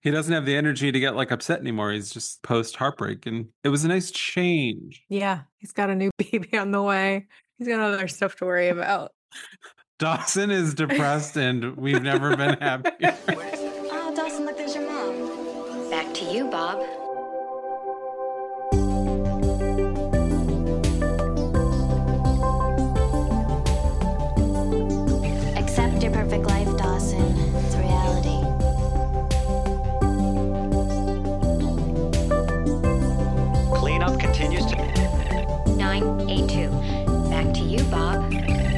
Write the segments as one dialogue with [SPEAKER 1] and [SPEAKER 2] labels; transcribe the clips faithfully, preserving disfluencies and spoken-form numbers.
[SPEAKER 1] He doesn't have the energy to get like upset anymore. He's just post heartbreak, and it was a nice change.
[SPEAKER 2] Yeah, he's got a new baby on the way. He's got other stuff to worry about.
[SPEAKER 1] Dawson is depressed, and we've never been happier.
[SPEAKER 3] Oh, Dawson, look, there's your mom. Back to you, Bob. Accept your perfect life, Dawson. It's reality.
[SPEAKER 4] Cleanup continues to...
[SPEAKER 3] nine eight two. Back to you, Bob.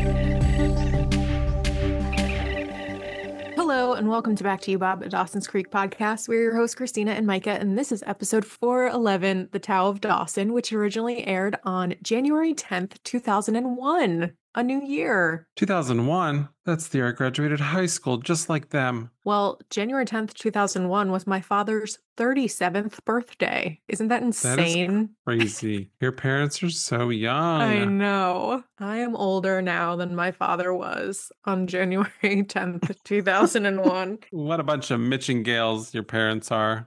[SPEAKER 2] Hello, and welcome to Back to You, Bob, a Dawson's Creek podcast. We're your hosts, Christina and Micah, and this is episode four eleven, The Tao of Dawson, which originally aired on January tenth, two thousand one. A new year.
[SPEAKER 1] two thousand one? That's the year I graduated high school, just like them.
[SPEAKER 2] Well, January tenth, two thousand one was my father's thirty-seventh birthday. Isn't that insane?
[SPEAKER 1] That is crazy. Your parents are so young.
[SPEAKER 2] I know. I am older now than my father was on January tenth, two thousand one.
[SPEAKER 1] What a bunch of Mitch and Gales your parents are.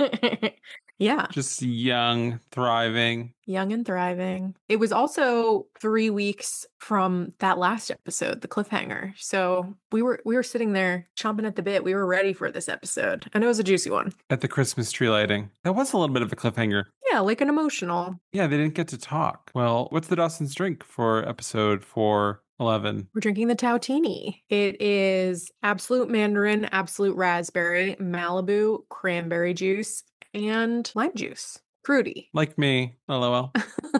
[SPEAKER 2] Yeah.
[SPEAKER 1] Just young, thriving.
[SPEAKER 2] Young and thriving. It was also three weeks from that last episode, the cliffhanger. So we were we were sitting there chomping at the bit. We were ready for this episode. And it was a juicy one.
[SPEAKER 1] At the Christmas tree lighting. That was a little bit of a cliffhanger.
[SPEAKER 2] Yeah, like an emotional.
[SPEAKER 1] Yeah, they didn't get to talk. Well, what's the Dawson's drink for episode four eleven?
[SPEAKER 2] We're drinking the Tautini. It is absolute mandarin, absolute raspberry, Malibu, cranberry juice, and lime juice. Fruity.
[SPEAKER 1] Like me. LOL.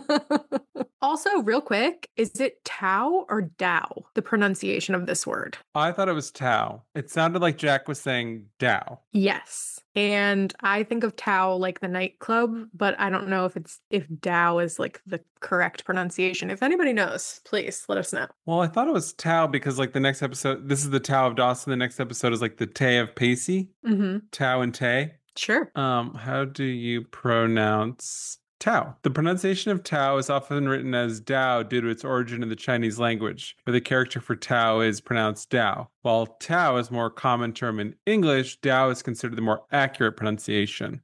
[SPEAKER 2] Also, real quick, is it Tao or Dow, the pronunciation of this word?
[SPEAKER 1] I thought it was Tao. It sounded like Jack was saying Dow.
[SPEAKER 2] Yes. And I think of Tao like the nightclub, but I don't know if it's if Dow is like the correct pronunciation. If anybody knows, please let us know.
[SPEAKER 1] Well, I thought it was Tao because like the next episode, this is the Tao of Dawson. The next episode is like the Tay of Pacey.
[SPEAKER 2] Mm-hmm.
[SPEAKER 1] Tao and Tay.
[SPEAKER 2] Sure.
[SPEAKER 1] Um, how do you pronounce Tao? The pronunciation of Tao is often written as Dao due to its origin in the Chinese language, where the character for Tao is pronounced Dao. While Tao is a more common term in English, Dao is considered the more accurate pronunciation.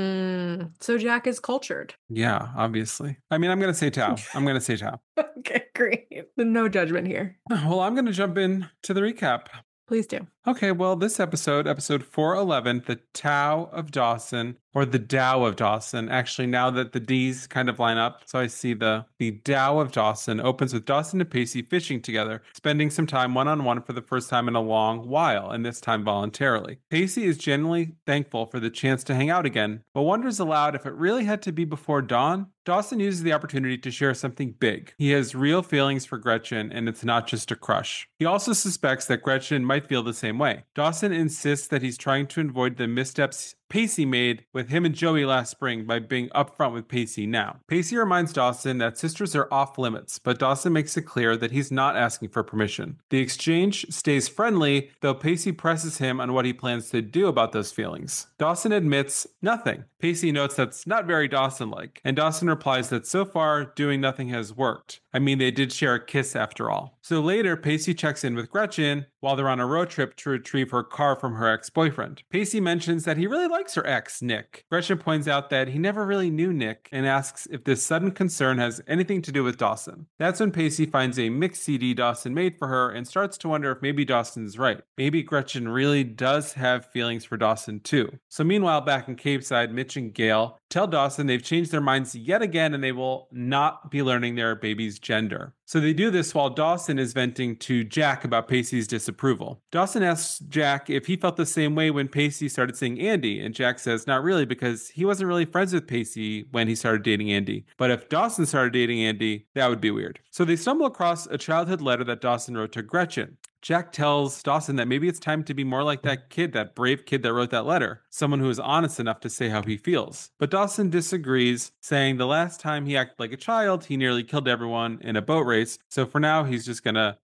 [SPEAKER 2] Mm, so Jack is cultured.
[SPEAKER 1] Yeah, obviously. I mean, I'm going to say Tao. I'm going to say Tao.
[SPEAKER 2] Okay, great. No judgment here.
[SPEAKER 1] Well, I'm going to jump in to the recap.
[SPEAKER 2] Please do.
[SPEAKER 1] Okay, well, this episode, episode four eleven, The Tao of Dawson, or The Tao of Dawson. Actually, now that the D's kind of line up, so I see the, the Tao of Dawson opens with Dawson and Pacey fishing together, spending some time one-on-one for the first time in a long while, and this time voluntarily. Pacey is genuinely thankful for the chance to hang out again, but wonders aloud if it really had to be before dawn. Dawson uses the opportunity to share something big. He has real feelings for Gretchen, and it's not just a crush. He also suspects that Gretchen might feel the same way. Dawson insists that he's trying to avoid the missteps Pacey made with him and Joey last spring by being upfront with Pacey now. Pacey reminds Dawson that sisters are off limits, but Dawson makes it clear that he's not asking for permission. The exchange stays friendly, though Pacey presses him on what he plans to do about those feelings. Dawson admits nothing. Pacey notes that's not very Dawson-like, and Dawson replies that so far, doing nothing has worked. I mean, they did share a kiss after all. So later, Pacey checks in with Gretchen while they're on a road trip to retrieve her car from her ex-boyfriend. Pacey mentions that he really likes her ex, Nick. Gretchen points out that he never really knew Nick and asks if this sudden concern has anything to do with Dawson. That's when Pacey finds a mix C D Dawson made for her and starts to wonder if maybe Dawson's right. Maybe Gretchen really does have feelings for Dawson too. So meanwhile, back in Capeside, Mitch and Gail tell Dawson they've changed their minds yet again and they will not be learning their baby's gender. So they do this while Dawson is venting to Jack about Pacey's disapproval. Dawson asks Jack if he felt the same way when Pacey started seeing Andy, and Jack says not really because he wasn't really friends with Pacey when he started dating Andy. But if Dawson started dating Andy, that would be weird. So they stumble across a childhood letter that Dawson wrote to Gretchen. Jack tells Dawson that maybe it's time to be more like that kid, that brave kid that wrote that letter, someone who is honest enough to say how he feels. But Dawson disagrees, saying the last time he acted like a child, he nearly killed everyone in a boat race, so for now he's just gonna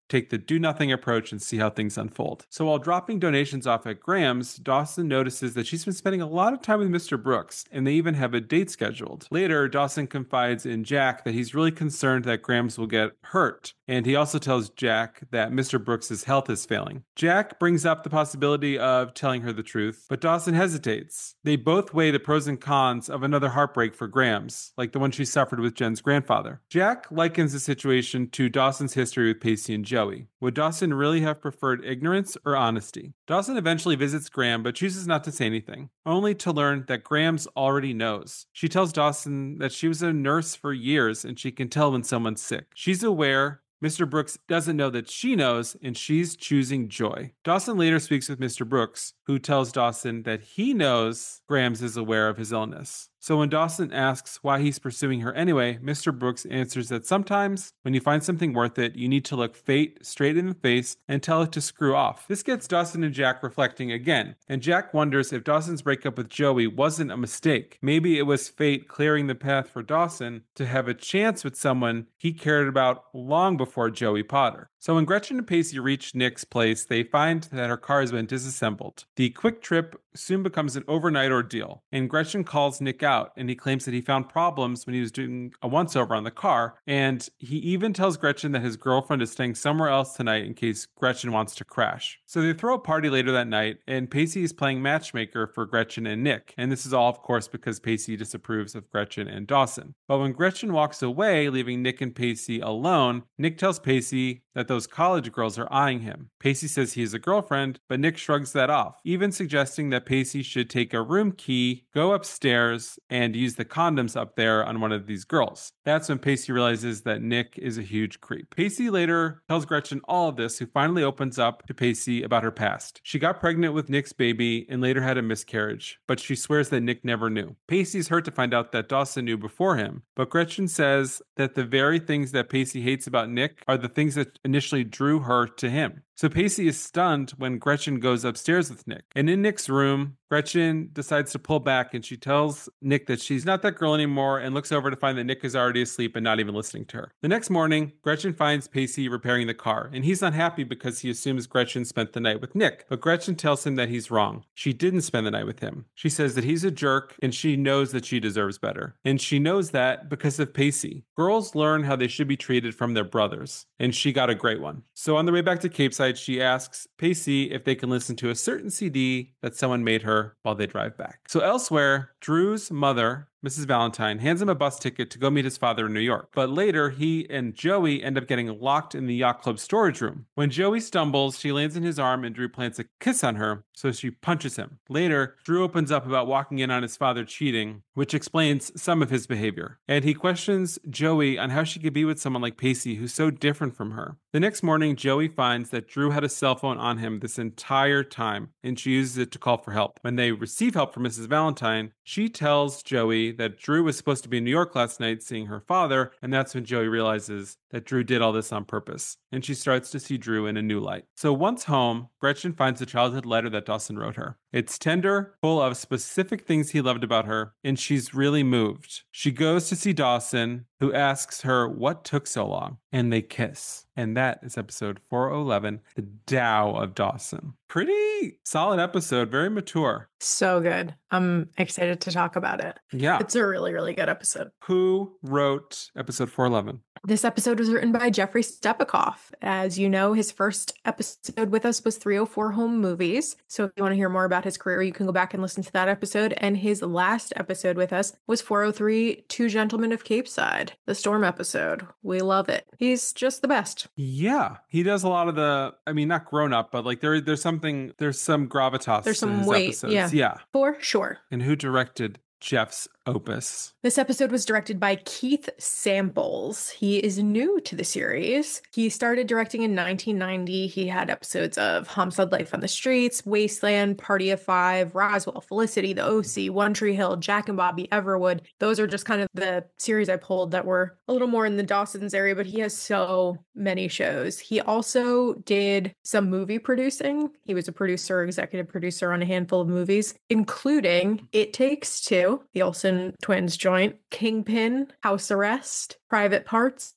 [SPEAKER 1] take the do-nothing approach and see how things unfold. So while dropping donations off at Graham's, Dawson notices that she's been spending a lot of time with Mister Brooks, and they even have a date scheduled. Later, Dawson confides in Jack that he's really concerned that Graham's will get hurt, and he also tells Jack that Mister Brooks' health is failing. Jack brings up the possibility of telling her the truth, but Dawson hesitates. They both weigh the pros and cons of another heartbreak for Graham's, like the one she suffered with Jen's grandfather. Jack likens the situation to Dawson's history with Pacey and Joey. Would Dawson really have preferred ignorance or honesty? Dawson eventually visits Graham, but chooses not to say anything, only to learn that Graham's already knows. She tells Dawson that she was a nurse for years and she can tell when someone's sick. She's aware Mister Brooks doesn't know that she knows, and she's choosing joy. Dawson later speaks with Mister Brooks, who tells Dawson that he knows Graham's is aware of his illness. So when Dawson asks why he's pursuing her anyway, Mister Brooks answers that sometimes when you find something worth it, you need to look fate straight in the face and tell it to screw off. This gets Dawson and Jack reflecting again, and Jack wonders if Dawson's breakup with Joey wasn't a mistake. Maybe it was fate clearing the path for Dawson to have a chance with someone he cared about long before Joey Potter. So when Gretchen and Pacey reach Nick's place, they find that her car has been disassembled. The quick trip soon becomes an overnight ordeal, and Gretchen calls Nick out, and he claims that he found problems when he was doing a once-over on the car, and he even tells Gretchen that his girlfriend is staying somewhere else tonight in case Gretchen wants to crash. So they throw a party later that night, and Pacey is playing matchmaker for Gretchen and Nick, and this is all, of course, because Pacey disapproves of Gretchen and Dawson. But when Gretchen walks away, leaving Nick and Pacey alone, Nick tells Pacey that those college girls are eyeing him. Pacey says he has a girlfriend, but Nick shrugs that off, even suggesting that Pacey should take a room key, go upstairs, and use the condoms up there on one of these girls. That's when Pacey realizes that Nick is a huge creep. Pacey later tells Gretchen all of this, who finally opens up to Pacey about her past. She got pregnant with Nick's baby and later had a miscarriage, but she swears that Nick never knew. Pacey's hurt to find out that Dawson knew before him, but Gretchen says that the very things that Pacey hates about Nick are the things that initially drew her to him. So Pacey is stunned when Gretchen goes upstairs with Nick. And in Nick's room, Gretchen decides to pull back and she tells Nick that she's not that girl anymore and looks over to find that Nick is already asleep and not even listening to her. The next morning, Gretchen finds Pacey repairing the car, and he's unhappy because he assumes Gretchen spent the night with Nick. But Gretchen tells him that he's wrong. She didn't spend the night with him. She says that he's a jerk and she knows that she deserves better. And she knows that because of Pacey. Girls learn how they should be treated from their brothers, and she got a great one. So on the way back to Capeside, she asks Pacey if they can listen to a certain C D that someone made her while they drive back. So elsewhere, Drew's mother, Missus Valentine, hands him a bus ticket to go meet his father in New York. But later, he and Joey end up getting locked in the yacht club storage room. When Joey stumbles, she lands in his arm and Drew plants a kiss on her, so she punches him. Later, Drew opens up about walking in on his father cheating, which explains some of his behavior. And he questions Joey on how she could be with someone like Pacey who's so different from her. The next morning, Joey finds that Drew had a cell phone on him this entire time, and she uses it to call for help. When they receive help from Missus Valentine, she tells Joey that Drew was supposed to be in New York last night seeing her father, and that's when Joey realizes that Drew did all this on purpose, and she starts to see Drew in a new light. So once home, Gretchen finds the childhood letter that Dawson wrote her. It's tender, full of specific things he loved about her, and she's really moved. She goes to see Dawson, who asks her what took so long, and they kiss. And that is episode four eleven, The Tao of Dawson. Pretty solid episode, very mature.
[SPEAKER 2] So good. I'm excited to talk about it.
[SPEAKER 1] Yeah.
[SPEAKER 2] It's a really, really good episode.
[SPEAKER 1] Who wrote episode four eleven?
[SPEAKER 2] This episode was written by Jeffrey Stepikoff. As you know, his first episode with us was three oh four Home Movies. So if you want to hear more about his career, you can go back and listen to that episode. And his last episode with us was four oh three Two Gentlemen of Capeside, the Storm episode. We love it. He's just the best.
[SPEAKER 1] Yeah. He does a lot of the, I mean, not grown up, but like there, there's something, there's some gravitas.
[SPEAKER 2] There's some
[SPEAKER 1] to his
[SPEAKER 2] weight.
[SPEAKER 1] episodes.
[SPEAKER 2] Yeah.
[SPEAKER 1] Yeah.
[SPEAKER 2] For sure.
[SPEAKER 1] And who directed Jeff's opus?
[SPEAKER 2] This episode was directed by Keith Samples. He is new to the series. He started directing in nineteen ninety. He had episodes of Homicide: Life on the Streets, Wasteland, Party of Five, Roswell, Felicity, The O C, One Tree Hill, Jack and Bobby, Everwood. Those are just kind of the series I pulled that were a little more in the Dawson's area, but he has so many shows. He also did some movie producing. He was a producer, executive producer on a handful of movies, including It Takes Two, the Olsen twins joint, Kingpin, House Arrest, Private Parts,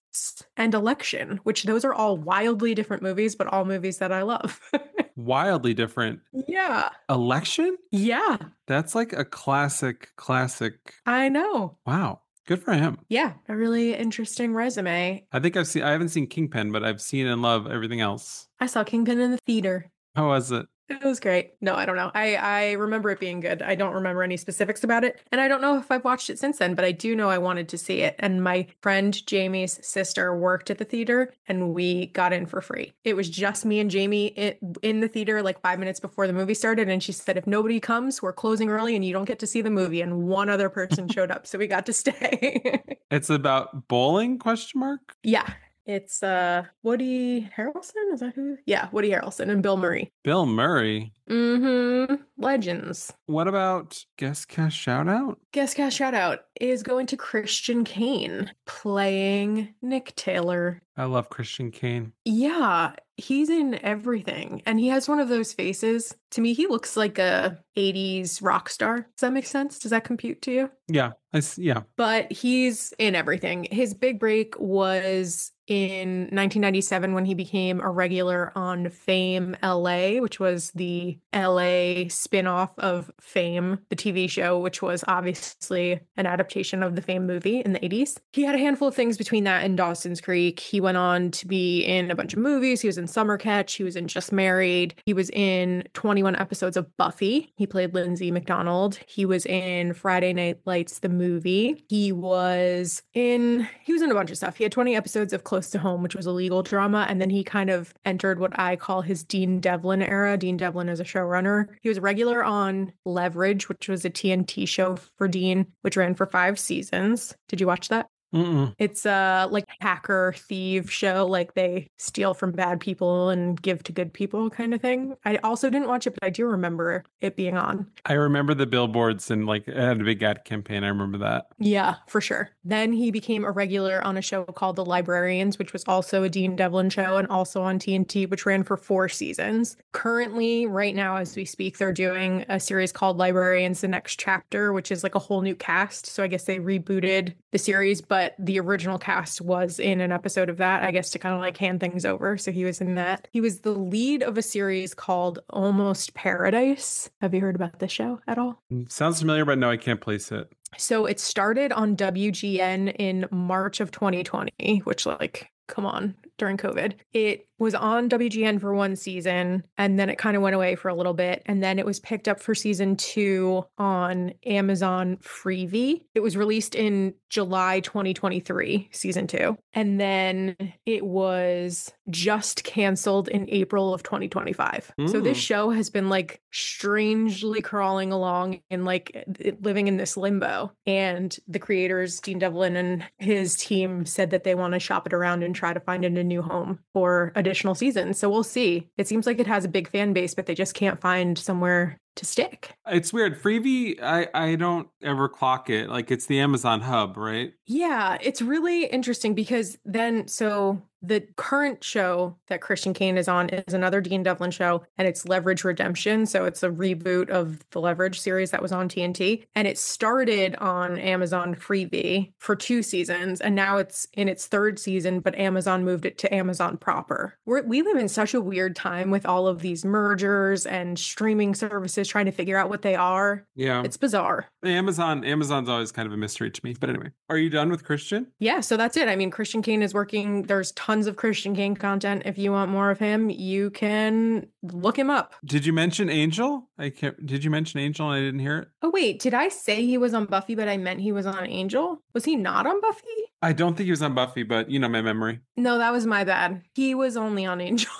[SPEAKER 2] and Election, which those are all wildly different movies, but all movies that I love.
[SPEAKER 1] Wildly different.
[SPEAKER 2] Yeah.
[SPEAKER 1] Election?
[SPEAKER 2] Yeah.
[SPEAKER 1] That's like a classic, classic.
[SPEAKER 2] I know.
[SPEAKER 1] Wow. Good for him.
[SPEAKER 2] Yeah. A really interesting resume.
[SPEAKER 1] I think I've seen, I haven't seen Kingpin, but I've seen and love everything else.
[SPEAKER 2] I saw Kingpin in the theater.
[SPEAKER 1] How was it?
[SPEAKER 2] It was great. No, I don't know. I, I remember it being good. I don't remember any specifics about it. And I don't know if I've watched it since then, but I do know I wanted to see it. And my friend Jamie's sister worked at the theater and we got in for free. It was just me and Jamie in, in the theater like five minutes before the movie started. And she said, if nobody comes, we're closing early and you don't get to see the movie. And one other person showed up. So we got to stay.
[SPEAKER 1] It's about bowling, question mark?
[SPEAKER 2] Yeah. It's uh Woody Harrelson? Is that who? Yeah, Woody Harrelson and Bill Murray.
[SPEAKER 1] Bill Murray.
[SPEAKER 2] Mm-hmm. Legends.
[SPEAKER 1] What about guest cast shout out?
[SPEAKER 2] Guest cast shout out is going to Christian Kane playing Nick Taylor.
[SPEAKER 1] I love Christian Kane.
[SPEAKER 2] Yeah, he's in everything. And he has one of those faces. To me, he looks like a eighties rock star. Does that make sense? Does that compute to you?
[SPEAKER 1] Yeah. I, s- yeah.
[SPEAKER 2] But he's in everything. His big break was in nineteen ninety-seven when he became a regular on Fame L A, which was the L A spin-off of Fame, the T V show, which was obviously an adaptation of the Fame movie in the eighties. He had a handful of things between that and Dawson's Creek. He went on to be in a bunch of movies. He was in Summer Catch. He was in Just Married. He was in twenty-one episodes of Buffy. He played Lindsay McDonald. He was in Friday Night Lights, the movie. He was in, he was in a bunch of stuff. He had twenty episodes of Close to Home, which was a legal drama. And then he kind of entered what I call his Dean Devlin era. Dean Devlin is a showrunner. He was a regular on Leverage, which was a T N T show for Dean, which ran for five seasons. Did you watch that?
[SPEAKER 1] Mm-mm.
[SPEAKER 2] It's a like hacker thief show, like they steal from bad people and give to good people kind of thing. I also didn't watch it, but I do remember it being on.
[SPEAKER 1] I remember the billboards and like it had a big ad campaign. I remember that.
[SPEAKER 2] Yeah, for sure. Then he became a regular on a show called The Librarians, which was also a Dean Devlin show and also on T N T, which ran for four seasons. Currently, right now, as we speak, they're doing a series called Librarians, The Next Chapter, which is like a whole new cast. So I guess they rebooted the series, but the original cast was in an episode of that, I guess, to kind of like hand things over. So he was in that. He was the lead of a series called Almost Paradise. Have you heard about this show at all?
[SPEAKER 1] Sounds familiar, but no, I can't place it.
[SPEAKER 2] So it started on W G N in March of twenty twenty, which like, come on, during COVID. It was on W G N for one season and then it kind of went away for a little bit. And then it was picked up for season two on Amazon Freevee. It was released in July twenty twenty-three, season two. And then it was just canceled in April of twenty twenty-five. Mm. So this show has been like strangely crawling along and like living in this limbo. And the creators, Dean Devlin and his team, said that they want to shop it around and try to find it a new home for additional seasons. So we'll see. It seems like it has a big fan base, but they just can't find somewhere to stick.
[SPEAKER 1] It's weird. Freevee, I, I don't ever clock it. Like it's the Amazon hub, right?
[SPEAKER 2] Yeah, it's really interesting because then, so the current show that Christian Kane is on is another Dean Devlin show, and it's Leverage Redemption. So it's a reboot of the Leverage series that was on T N T. And it started on Amazon Freevee for two seasons, and now it's in its third season, but Amazon moved it to Amazon proper. We're, we live in such a weird time with all of these mergers and streaming services trying to figure out what they are.
[SPEAKER 1] Yeah.
[SPEAKER 2] It's bizarre.
[SPEAKER 1] Amazon, Amazon's always kind of a mystery to me. But anyway, are you done with Christian?
[SPEAKER 2] Yeah, so that's it. I mean, Christian Kane is working. There's tons of Christian Kane content. If you want more of him, you can look him up.
[SPEAKER 1] Did you mention Angel? I can't. Did you mention Angel and I didn't hear it?
[SPEAKER 2] Oh, wait. Did I say he was on Buffy, but I meant he was on Angel? Was he not on Buffy?
[SPEAKER 1] I don't think he was on Buffy, but you know my memory.
[SPEAKER 2] No, that was my bad. He was only on Angel.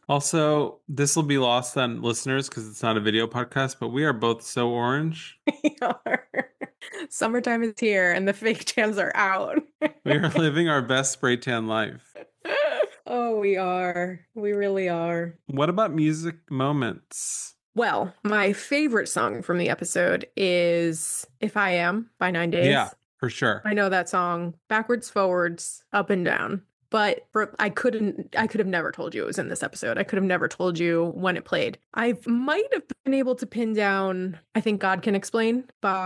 [SPEAKER 1] Also, this will be lost on listeners because it's not a video podcast, but we are both so orange.
[SPEAKER 2] We are. Summertime is here and the fake tans are out.
[SPEAKER 1] We are living our best spray tan life.
[SPEAKER 2] Oh, we are. We really are.
[SPEAKER 1] What about music moments?
[SPEAKER 2] Well, my favorite song from the episode is If I Am by Nine Days.
[SPEAKER 1] Yeah, for sure.
[SPEAKER 2] I know that song backwards, forwards, up and down. But for, I couldn't, I could have never told you it was in this episode. I could have never told you when it played. I might have been able to pin down, I think God Can Explain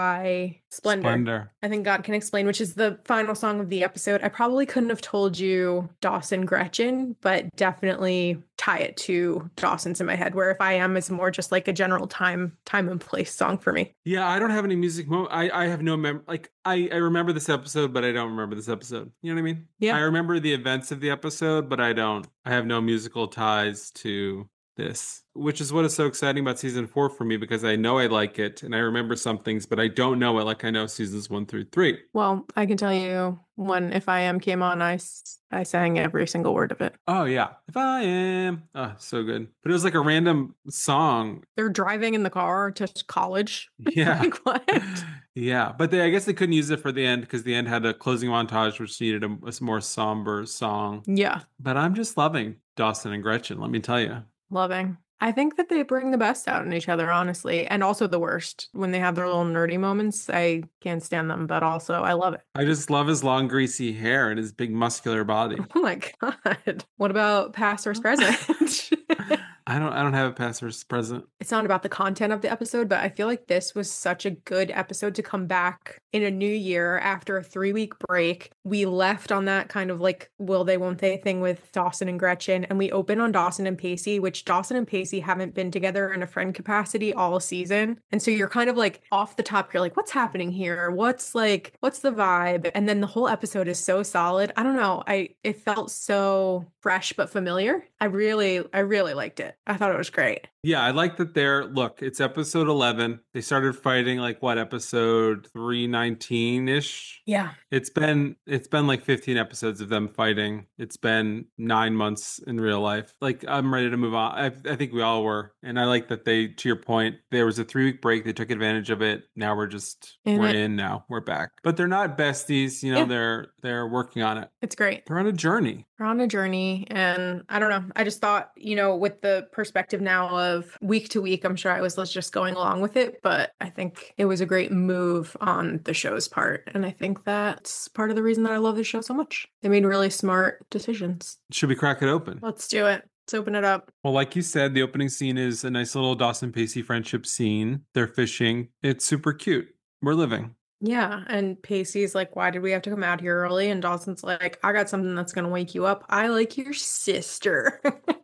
[SPEAKER 2] by Splendor.
[SPEAKER 1] Splendor.
[SPEAKER 2] I think God Can Explain, which is the final song of the episode. I probably couldn't have told you Dawson Gretchen, but definitely tie it to Dawson's in my head, where If I Am is more just like a general time, time and place song for me.
[SPEAKER 1] Yeah, I don't have any music. Mo- I I have no mem. Like I I remember this episode, but I don't remember this episode. You know what I mean?
[SPEAKER 2] Yeah.
[SPEAKER 1] I remember the events of the episode, but I don't. I have no musical ties to this, which is what is so exciting about season four for me, because I know I like it and I remember some things, but I don't know it like I know seasons one through three.
[SPEAKER 2] Well, I can tell you when If I Am came on, I, s- I sang every single word of it.
[SPEAKER 1] Oh yeah, If I Am. Oh, so good. But it was like a random song.
[SPEAKER 2] They're driving in the car to college.
[SPEAKER 1] Yeah.
[SPEAKER 2] Like, what?
[SPEAKER 1] Yeah, but they I guess they couldn't use it for the end because the end had a closing montage which needed a, a more somber song.
[SPEAKER 2] Yeah,
[SPEAKER 1] But I'm just loving Dawson and Gretchen, let me tell you.
[SPEAKER 2] loving. I think that they bring the best out in each other, honestly, and also the worst. When they have their little nerdy moments, I can't stand them, but also I love it.
[SPEAKER 1] I just love his long greasy hair and his big muscular body.
[SPEAKER 2] Oh my God. What about past versus present?
[SPEAKER 1] I don't I don't have a past versus present.
[SPEAKER 2] It's not about the content of the episode, but I feel like this was such a good episode to come back in a new year after a three week break. We left on that kind of like will they, won't they thing with Dawson and Gretchen, and we open on Dawson and Pacey, which Dawson and Pacey haven't been together in a friend capacity all season. And so you're kind of like off the top, you're like, what's happening here? What's like, what's the vibe? And then the whole episode is so solid. I don't know. I, it felt so fresh but familiar. I really, I really liked it. I thought it was great.
[SPEAKER 1] Yeah, I like that they're look, it's episode eleven. They started fighting like what, episode three nineteen-ish?
[SPEAKER 2] Yeah.
[SPEAKER 1] It's been it's been like fifteen episodes of them fighting. It's been nine months in real life. Like I'm ready to move on. I, I think we all were. And I like that they, to your point, there was a three week break. They took advantage of it. Now we're just
[SPEAKER 2] In
[SPEAKER 1] we're
[SPEAKER 2] it.
[SPEAKER 1] in now. We're back. But they're not besties. You know,
[SPEAKER 2] Yeah.
[SPEAKER 1] they're they're working on it.
[SPEAKER 2] It's great.
[SPEAKER 1] They're on a journey.
[SPEAKER 2] We're on a journey, and I don't know. I just thought, you know, with the perspective now of week to week, I'm sure I was just going along with it, but I think it was a great move on the show's part. And I think that's part of the reason that I love the show so much. They made really smart decisions.
[SPEAKER 1] Should we crack it open?
[SPEAKER 2] Let's do it. Let's open it up.
[SPEAKER 1] Well, like you said, the opening scene is a nice little Dawson Pacey friendship scene. They're fishing. It's super cute. We're living.
[SPEAKER 2] Yeah. And Pacey's like, why did we have to come out here early? And Dawson's like, I got something that's going to wake you up. I like your sister.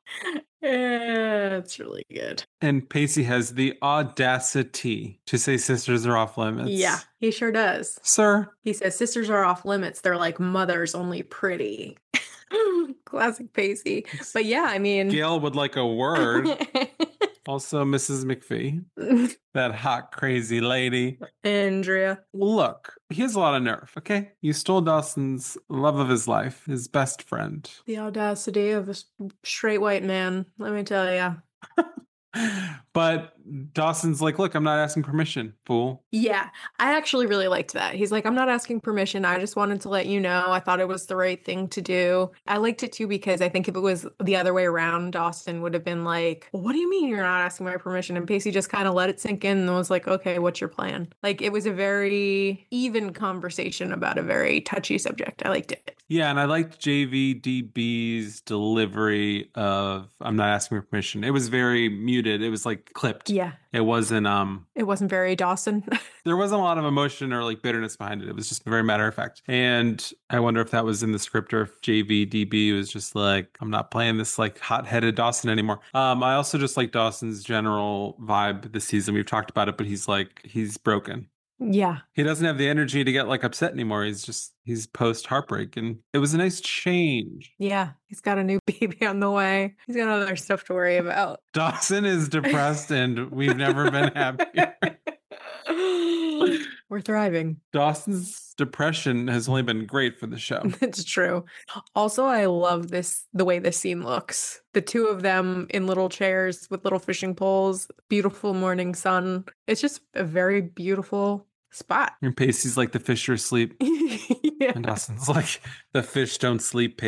[SPEAKER 2] Yeah, it's really good.
[SPEAKER 1] And Pacey has the audacity to say sisters are off limits.
[SPEAKER 2] Yeah, he sure does.
[SPEAKER 1] Sir.
[SPEAKER 2] He says sisters are off limits. They're like mothers, only pretty. Classic Pacey. But yeah, I mean,
[SPEAKER 1] Gail would like a word. Also, Missus McPhee, that hot, crazy lady.
[SPEAKER 2] Andrea.
[SPEAKER 1] Look, he has a lot of nerve, okay? You stole Dawson's love of his life, his best friend.
[SPEAKER 2] The audacity of a s- straight white man, let me tell you.
[SPEAKER 1] But Dawson's like, look, I'm not asking permission, fool.
[SPEAKER 2] Yeah, I actually really liked that. He's like, I'm not asking permission. I just wanted to let you know. I thought it was the right thing to do. I liked it too because I think if it was the other way around, Dawson would have been like, well, what do you mean you're not asking my permission? And Pacey just kind of let it sink in and was like, okay, what's your plan? Like, it was a very even conversation about a very touchy subject. I liked it.
[SPEAKER 1] Yeah, and I liked J V D B's delivery of I'm not asking for permission. It was very muted. It was like clipped.
[SPEAKER 2] Yeah,
[SPEAKER 1] It wasn't um
[SPEAKER 2] it wasn't very Dawson.
[SPEAKER 1] there wasn't a lot of emotion or like bitterness behind it. It was just very matter of fact. And I wonder if that was in the script or if J V D B was just like, I'm not playing this like hot-headed Dawson anymore. Um, I also just like Dawson's general vibe this season. We've talked about it, but he's like he's broken.
[SPEAKER 2] Yeah.
[SPEAKER 1] He doesn't have the energy to get like upset anymore. He's just he's post heartbreak, and it was a nice change.
[SPEAKER 2] Yeah. He's got a new baby on the way. He's got other stuff to worry about.
[SPEAKER 1] Dawson is depressed, and we've never been happier.
[SPEAKER 2] We're thriving.
[SPEAKER 1] Dawson's depression has only been great for the show.
[SPEAKER 2] It's true. Also, I love this, the way this scene looks. The two of them in little chairs with little fishing poles, beautiful morning sun. It's just a very beautiful spot.
[SPEAKER 1] And Pacey's like the fish are asleep.
[SPEAKER 2] Yeah.
[SPEAKER 1] And Dawson's like the fish don't sleep pace.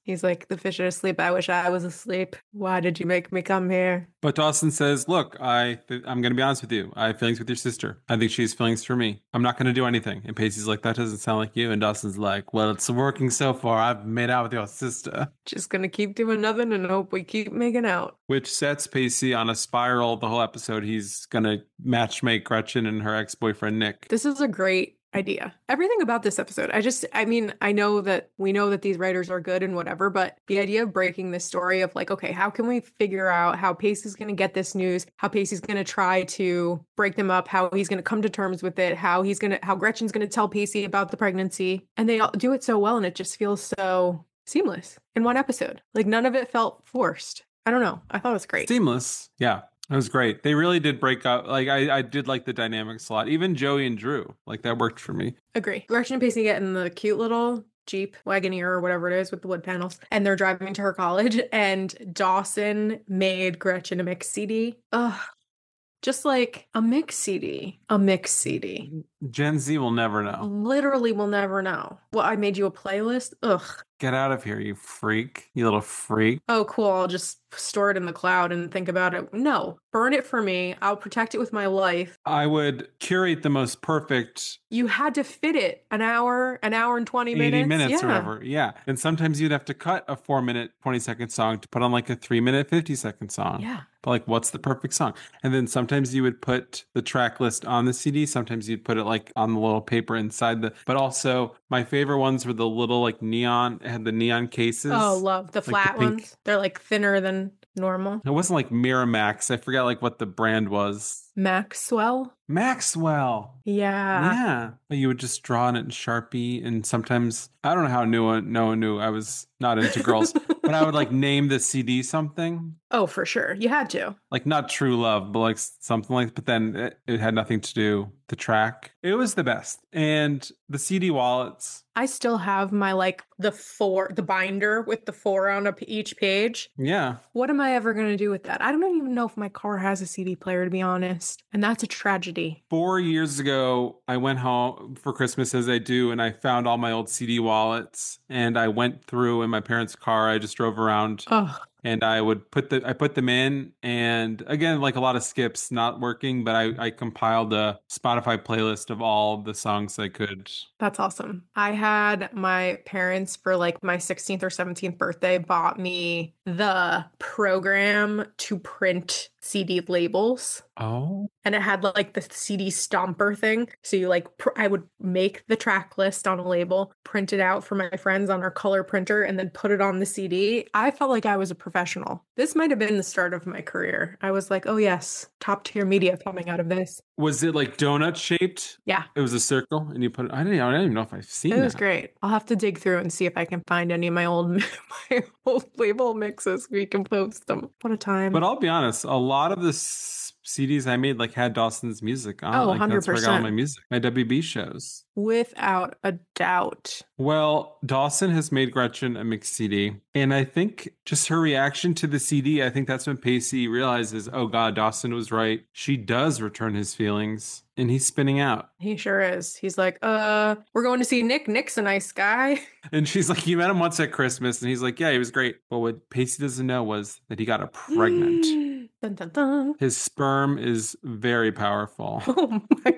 [SPEAKER 2] He's like, the fish are asleep. I wish I was asleep. Why did you make me come here?
[SPEAKER 1] But Dawson says, look, I, I'm going to be honest with you. I have feelings with your sister. I think she has feelings for me. I'm not going to do anything. And Pacey's like, that doesn't sound like you. And Dawson's like, well, it's working so far. I've made out with your sister.
[SPEAKER 2] Just gonna keep doing nothing and hope we keep making out.
[SPEAKER 1] Which sets Pacey on a spiral the whole episode. He's going to matchmake Gretchen and her ex-boyfriend, Nick.
[SPEAKER 2] This is a great idea. Everything about this episode, I just, I mean, I know that we know that these writers are good and whatever, but the idea of breaking this story of like, okay, how can we figure out how Pacey's going to get this news, how Pacey's going to try to break them up, how he's going to come to terms with it, how he's going to, how Gretchen's going to tell Pacey about the pregnancy. And they all do it so well. And it just feels so seamless in one episode. Like none of it felt forced. I don't know. I thought it was great.
[SPEAKER 1] Seamless. Yeah. It was great. They really did break up. Like, I, I did like the dynamics a lot. Even Joey and Drew. Like, that worked for me.
[SPEAKER 2] Agree. Gretchen and Pacey get in the cute little Jeep Wagoneer or whatever it is with the wood panels. And they're driving to her college. And Dawson made Gretchen a mix C D. Ugh. Just like a mix C D. A mix C D.
[SPEAKER 1] Gen Z will never know.
[SPEAKER 2] Literally will never know. Well, I made you a playlist? Ugh.
[SPEAKER 1] Get out of here, you freak. You little freak.
[SPEAKER 2] Oh, cool. I'll just store it in the cloud and think about it. No. Burn it for me. I'll protect it with my life.
[SPEAKER 1] I would curate the most perfect
[SPEAKER 2] You had to fit it an hour, an hour and twenty minutes.
[SPEAKER 1] eighty minutes
[SPEAKER 2] yeah.
[SPEAKER 1] or whatever. Yeah. And sometimes you'd have to cut a four minute, twenty second song to put on like a three minute, fifty second song.
[SPEAKER 2] Yeah.
[SPEAKER 1] But like, what's the perfect song? And then sometimes you would put the track list on the C D. Sometimes you'd put it like on the little paper inside the, but also my favorite ones were the little like neon, it had the neon cases.
[SPEAKER 2] Oh, love the
[SPEAKER 1] Like the
[SPEAKER 2] flat
[SPEAKER 1] pink-
[SPEAKER 2] ones. They're like thinner than normal.
[SPEAKER 1] It wasn't like Miramax. I forgot like what the brand was.
[SPEAKER 2] Maxwell.
[SPEAKER 1] Maxwell.
[SPEAKER 2] Yeah.
[SPEAKER 1] Yeah. But you would just draw on it in Sharpie. And sometimes, I don't know how Noah, Noah knew I was not into girls, but I would like name the C D something.
[SPEAKER 2] Oh, for sure. You had to.
[SPEAKER 1] Like not True Love, but like something like, but then it, it had nothing to do with the track. It was the best. And the C D wallets.
[SPEAKER 2] I still have my like the four, the binder with the four on a p- each page.
[SPEAKER 1] Yeah.
[SPEAKER 2] What am I ever going to do with that? I don't even know if my car has a C D player, to be honest. And that's a tragedy.
[SPEAKER 1] Four years ago, I went home for Christmas as I do, and I found all my old C D wallets. And I went through in my parents' car. I just drove around.
[SPEAKER 2] Oh,
[SPEAKER 1] And I would put the I put them in, and again, like a lot of skips not working, but I, I compiled a Spotify playlist of all the songs I could.
[SPEAKER 2] that's awesome. I had my parents for like my sixteenth or seventeenth birthday bought me the program to print C D labels.
[SPEAKER 1] Oh,
[SPEAKER 2] And it had like the C D stomper thing. So you like, pr- I would make the track list on a label, print it out for my friends on our color printer, and then put it on the C D. I felt like I was a professional. This might have been the start of my career. I was like, oh yes, top tier media coming out of this.
[SPEAKER 1] was it like donut shaped?
[SPEAKER 2] Yeah,
[SPEAKER 1] It was a circle, and you put it. I didn't, I don't even know if I've seen
[SPEAKER 2] it was
[SPEAKER 1] that.
[SPEAKER 2] great. I'll have to dig through and see if I can find any of my old my old label mixes. We can post them. What a time.
[SPEAKER 1] But I'll be honest, a lot of the s- C Ds I made like had Dawson's music on.
[SPEAKER 2] Oh,
[SPEAKER 1] like, that's where I got all
[SPEAKER 2] one hundred percent.
[SPEAKER 1] my music, my W B shows.
[SPEAKER 2] Without a doubt.
[SPEAKER 1] Well, Dawson has made Gretchen a mixed C D. And I think just her reaction to the C D, I think that's when Pacey realizes, oh God, Dawson was right. She does return his feelings. And he's spinning out.
[SPEAKER 2] He sure is. He's like, uh, we're going to see Nick. Nick's a nice guy.
[SPEAKER 1] And she's like, you met him once at Christmas. And he's like, yeah, he was great. But what Pacey doesn't know was that he got her pregnant.
[SPEAKER 2] Dun, dun, dun.
[SPEAKER 1] His sperm is very powerful.
[SPEAKER 2] Oh my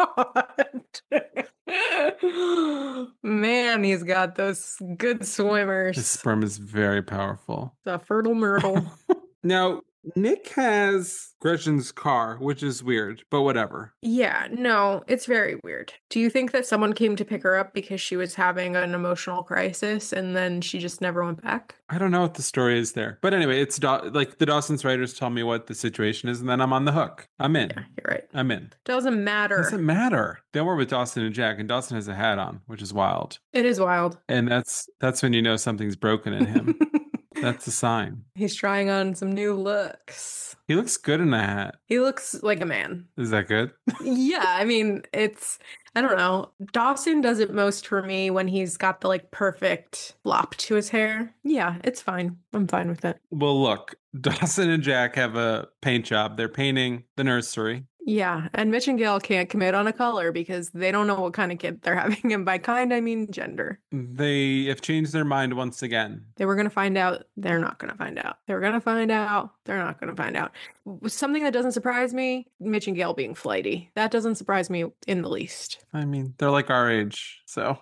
[SPEAKER 2] God. Man, he's got those good swimmers.
[SPEAKER 1] His sperm is very powerful.
[SPEAKER 2] The fertile myrtle.
[SPEAKER 1] Now, Nick has Gretchen's car, which is weird, but whatever.
[SPEAKER 2] Yeah, no, it's very weird. Do you think that someone came to pick her up because she was having an emotional crisis and then she just never went back?
[SPEAKER 1] I don't know what the story is there. But anyway, it's Daw- like the Dawson's writers tell me what the situation is, and then I'm on the hook. I'm in.
[SPEAKER 2] Yeah, you're right.
[SPEAKER 1] I'm in.
[SPEAKER 2] Doesn't matter.
[SPEAKER 1] Doesn't matter. Then we're with Dawson and Jack, and Dawson has a hat on, which is wild.
[SPEAKER 2] It is wild.
[SPEAKER 1] And that's that's when you know something's broken in him. That's a sign.
[SPEAKER 2] He's trying on some new looks.
[SPEAKER 1] He looks good in a hat.
[SPEAKER 2] He looks like a man.
[SPEAKER 1] Is that good?
[SPEAKER 2] Yeah, I mean, it's, I don't know. Dawson does it most for me when he's got the like perfect flop to his hair. Yeah, it's fine. I'm fine with it.
[SPEAKER 1] Well, look, Dawson and Jack have a paint job. They're painting the nursery.
[SPEAKER 2] Yeah, and Mitch and Gail can't commit on a color because they don't know what kind of kid they're having. And by kind, I mean gender.
[SPEAKER 1] They have changed their mind once again.
[SPEAKER 2] They were going to find out. They're not going to find out. They were going to find out. They're not going to find out. Something that doesn't surprise me, Mitch and Gail being flighty. That doesn't surprise me in the least.
[SPEAKER 1] I mean, they're like our age, so.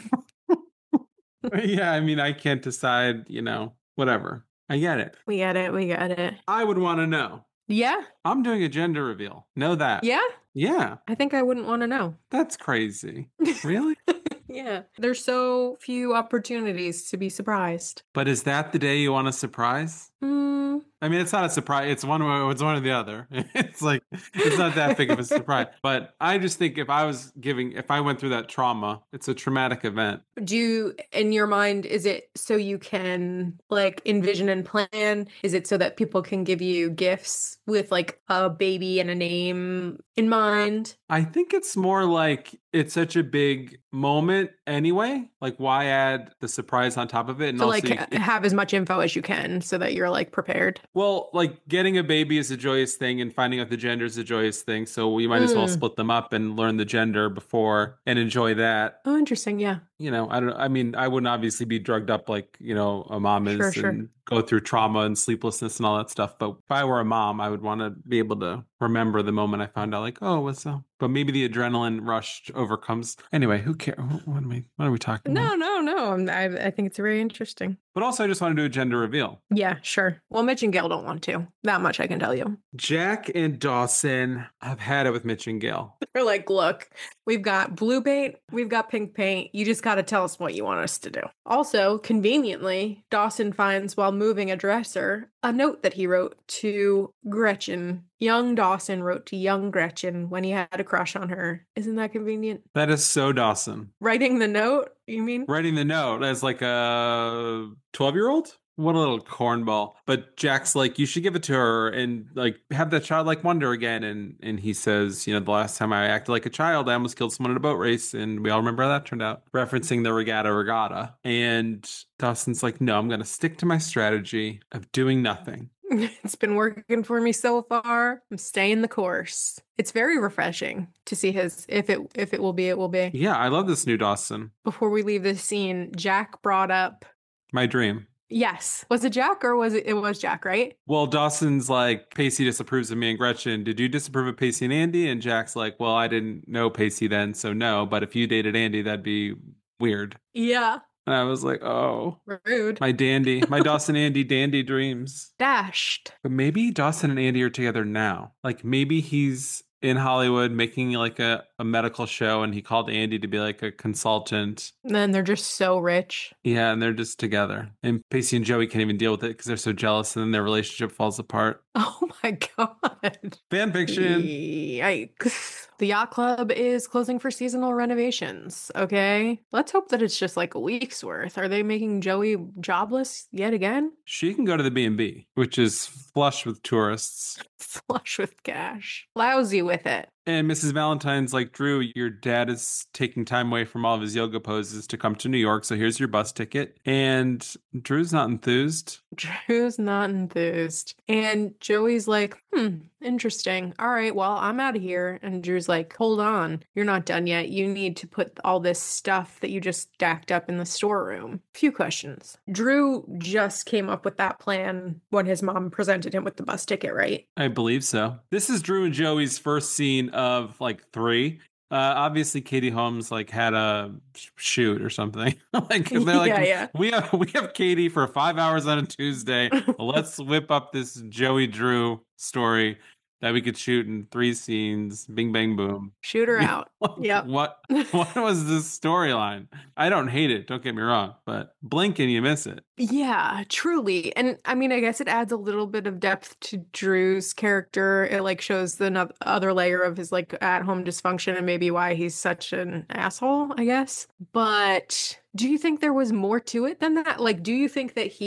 [SPEAKER 1] Yeah, I mean, I can't decide, you know, whatever. I get it.
[SPEAKER 2] We get it. We get it.
[SPEAKER 1] I would want to know.
[SPEAKER 2] Yeah.
[SPEAKER 1] I'm doing a gender reveal. Know that.
[SPEAKER 2] Yeah.
[SPEAKER 1] Yeah.
[SPEAKER 2] I think I wouldn't want to know.
[SPEAKER 1] That's crazy. Really?
[SPEAKER 2] Yeah. There's so few opportunities to be surprised.
[SPEAKER 1] But is that the day you want a surprise?
[SPEAKER 2] Hmm.
[SPEAKER 1] I mean, it's not a surprise. It's one. It's one or the other. It's like it's not that big of a surprise. But I just think if I was giving, if I went through that trauma, it's a traumatic event.
[SPEAKER 2] Do you, in your mind, is it so you can like envision and plan? Is it so that people can give you gifts with like a baby and a name in mind?
[SPEAKER 1] I think it's more like it's such a big moment anyway. Like, why add the surprise on top of it? And
[SPEAKER 2] So
[SPEAKER 1] also,
[SPEAKER 2] like
[SPEAKER 1] you-
[SPEAKER 2] have as much info as you can so that you're like prepared.
[SPEAKER 1] well, like getting a baby is a joyous thing, and finding out the gender is a joyous thing. So we might as well
[SPEAKER 2] Mm.
[SPEAKER 1] split them up and learn the gender before and enjoy that.
[SPEAKER 2] Oh, interesting. Yeah.
[SPEAKER 1] You know, I don't. I mean, I wouldn't obviously be drugged up like you know a mom is
[SPEAKER 2] Sure, sure.
[SPEAKER 1] and go through trauma and sleeplessness and all that stuff. But if I were a mom, I would want to be able to remember the moment I found out, like, oh, what's up? But maybe the adrenaline rush overcomes. Anyway, who cares? What are we? What are we talking
[SPEAKER 2] No,
[SPEAKER 1] about?
[SPEAKER 2] no, no. I'm- I, I think it's very interesting.
[SPEAKER 1] But also, I just want to do a gender reveal.
[SPEAKER 2] Yeah, sure. Well, Mitch and Gail don't want to. That much I can tell you.
[SPEAKER 1] Jack and Dawson have had it with Mitch and Gail.
[SPEAKER 2] They're like, look, we've got blue paint, we've got pink paint. You just got to tell us what you want us to do. Also, conveniently, Dawson finds while moving a dresser a note that he wrote to Gretchen. Young Dawson wrote to young Gretchen when he had a crush on her. Isn't that convenient?
[SPEAKER 1] That is so Dawson.
[SPEAKER 2] Writing the note, you mean?
[SPEAKER 1] Writing the note as like a twelve year old. What a little cornball. But Jack's like, you should give it to her and like have that childlike wonder again. And and he says, you know, the last time I acted like a child, I almost killed someone in a boat race. And we all remember how that turned out. Referencing the regatta regatta. And Dawson's like, no, I'm going to stick to my strategy of doing nothing.
[SPEAKER 2] It's been working for me so far. I'm staying the course. It's very refreshing to see his if it if it will be, it will be.
[SPEAKER 1] Yeah, I love this new Dawson.
[SPEAKER 2] Before we leave this scene, Jack brought up
[SPEAKER 1] My dream.
[SPEAKER 2] yes. Was it Jack or was it it was Jack, right?
[SPEAKER 1] Well, Dawson's like, Pacey disapproves of me and Gretchen. Did you disapprove of Pacey and Andy? And Jack's like, well, I didn't know Pacey then, so no. But if you dated Andy, that'd be weird.
[SPEAKER 2] Yeah.
[SPEAKER 1] And I was like, oh,
[SPEAKER 2] Rude.
[SPEAKER 1] my dandy, my Dawson Andy dandy dreams.
[SPEAKER 2] Dashed.
[SPEAKER 1] But maybe Dawson and Andy are together now. Like maybe he's in Hollywood making like a, a medical show and he called Andy to be like a consultant.
[SPEAKER 2] And then they're just so rich.
[SPEAKER 1] Yeah, and they're just together. And Pacey and Joey can't even deal with it because they're so jealous and then their relationship falls apart.
[SPEAKER 2] Oh my god.
[SPEAKER 1] Fan fiction.
[SPEAKER 2] Yikes. The yacht club is closing for seasonal renovations. Okay. Let's hope that it's just like a week's worth. Are they making Joey jobless yet again?
[SPEAKER 1] She can go to the B and B, which is flush with tourists.
[SPEAKER 2] Flush with cash. Lousy with it.
[SPEAKER 1] And Missus Valentine's like, Drew, your dad is taking time away from all of his yoga poses to come to New York. So here's your bus ticket. And Drew's not enthused.
[SPEAKER 2] Drew's not enthused. And Joey's like, hmm, interesting. All right, well, I'm out of here. And Drew's like, hold on. You're not done yet. You need to put all this stuff that you just stacked up in the storeroom. Few questions. Drew just came up with that plan when his mom presented him with the bus ticket, right?
[SPEAKER 1] I believe so. This is Drew and Joey's first scene of like three. Uh, obviously, Katie Holmes like had a sh- shoot or something. Like they're like,
[SPEAKER 2] Yeah, yeah.
[SPEAKER 1] we have we have Katie for five hours on a Tuesday. Let's whip up this Joey Drew story that we could shoot in three scenes. Bing bang boom.
[SPEAKER 2] Shoot her out. Yep.
[SPEAKER 1] What what was this storyline? I don't hate it. Don't get me wrong, but blink and you miss it.
[SPEAKER 2] Yeah, truly. And I mean, I guess it adds a little bit of depth to Drew's character. It like shows the no- other layer of his like at home dysfunction and maybe why he's such an asshole, I guess. But do you think there was more to it than that? Like, do you think that he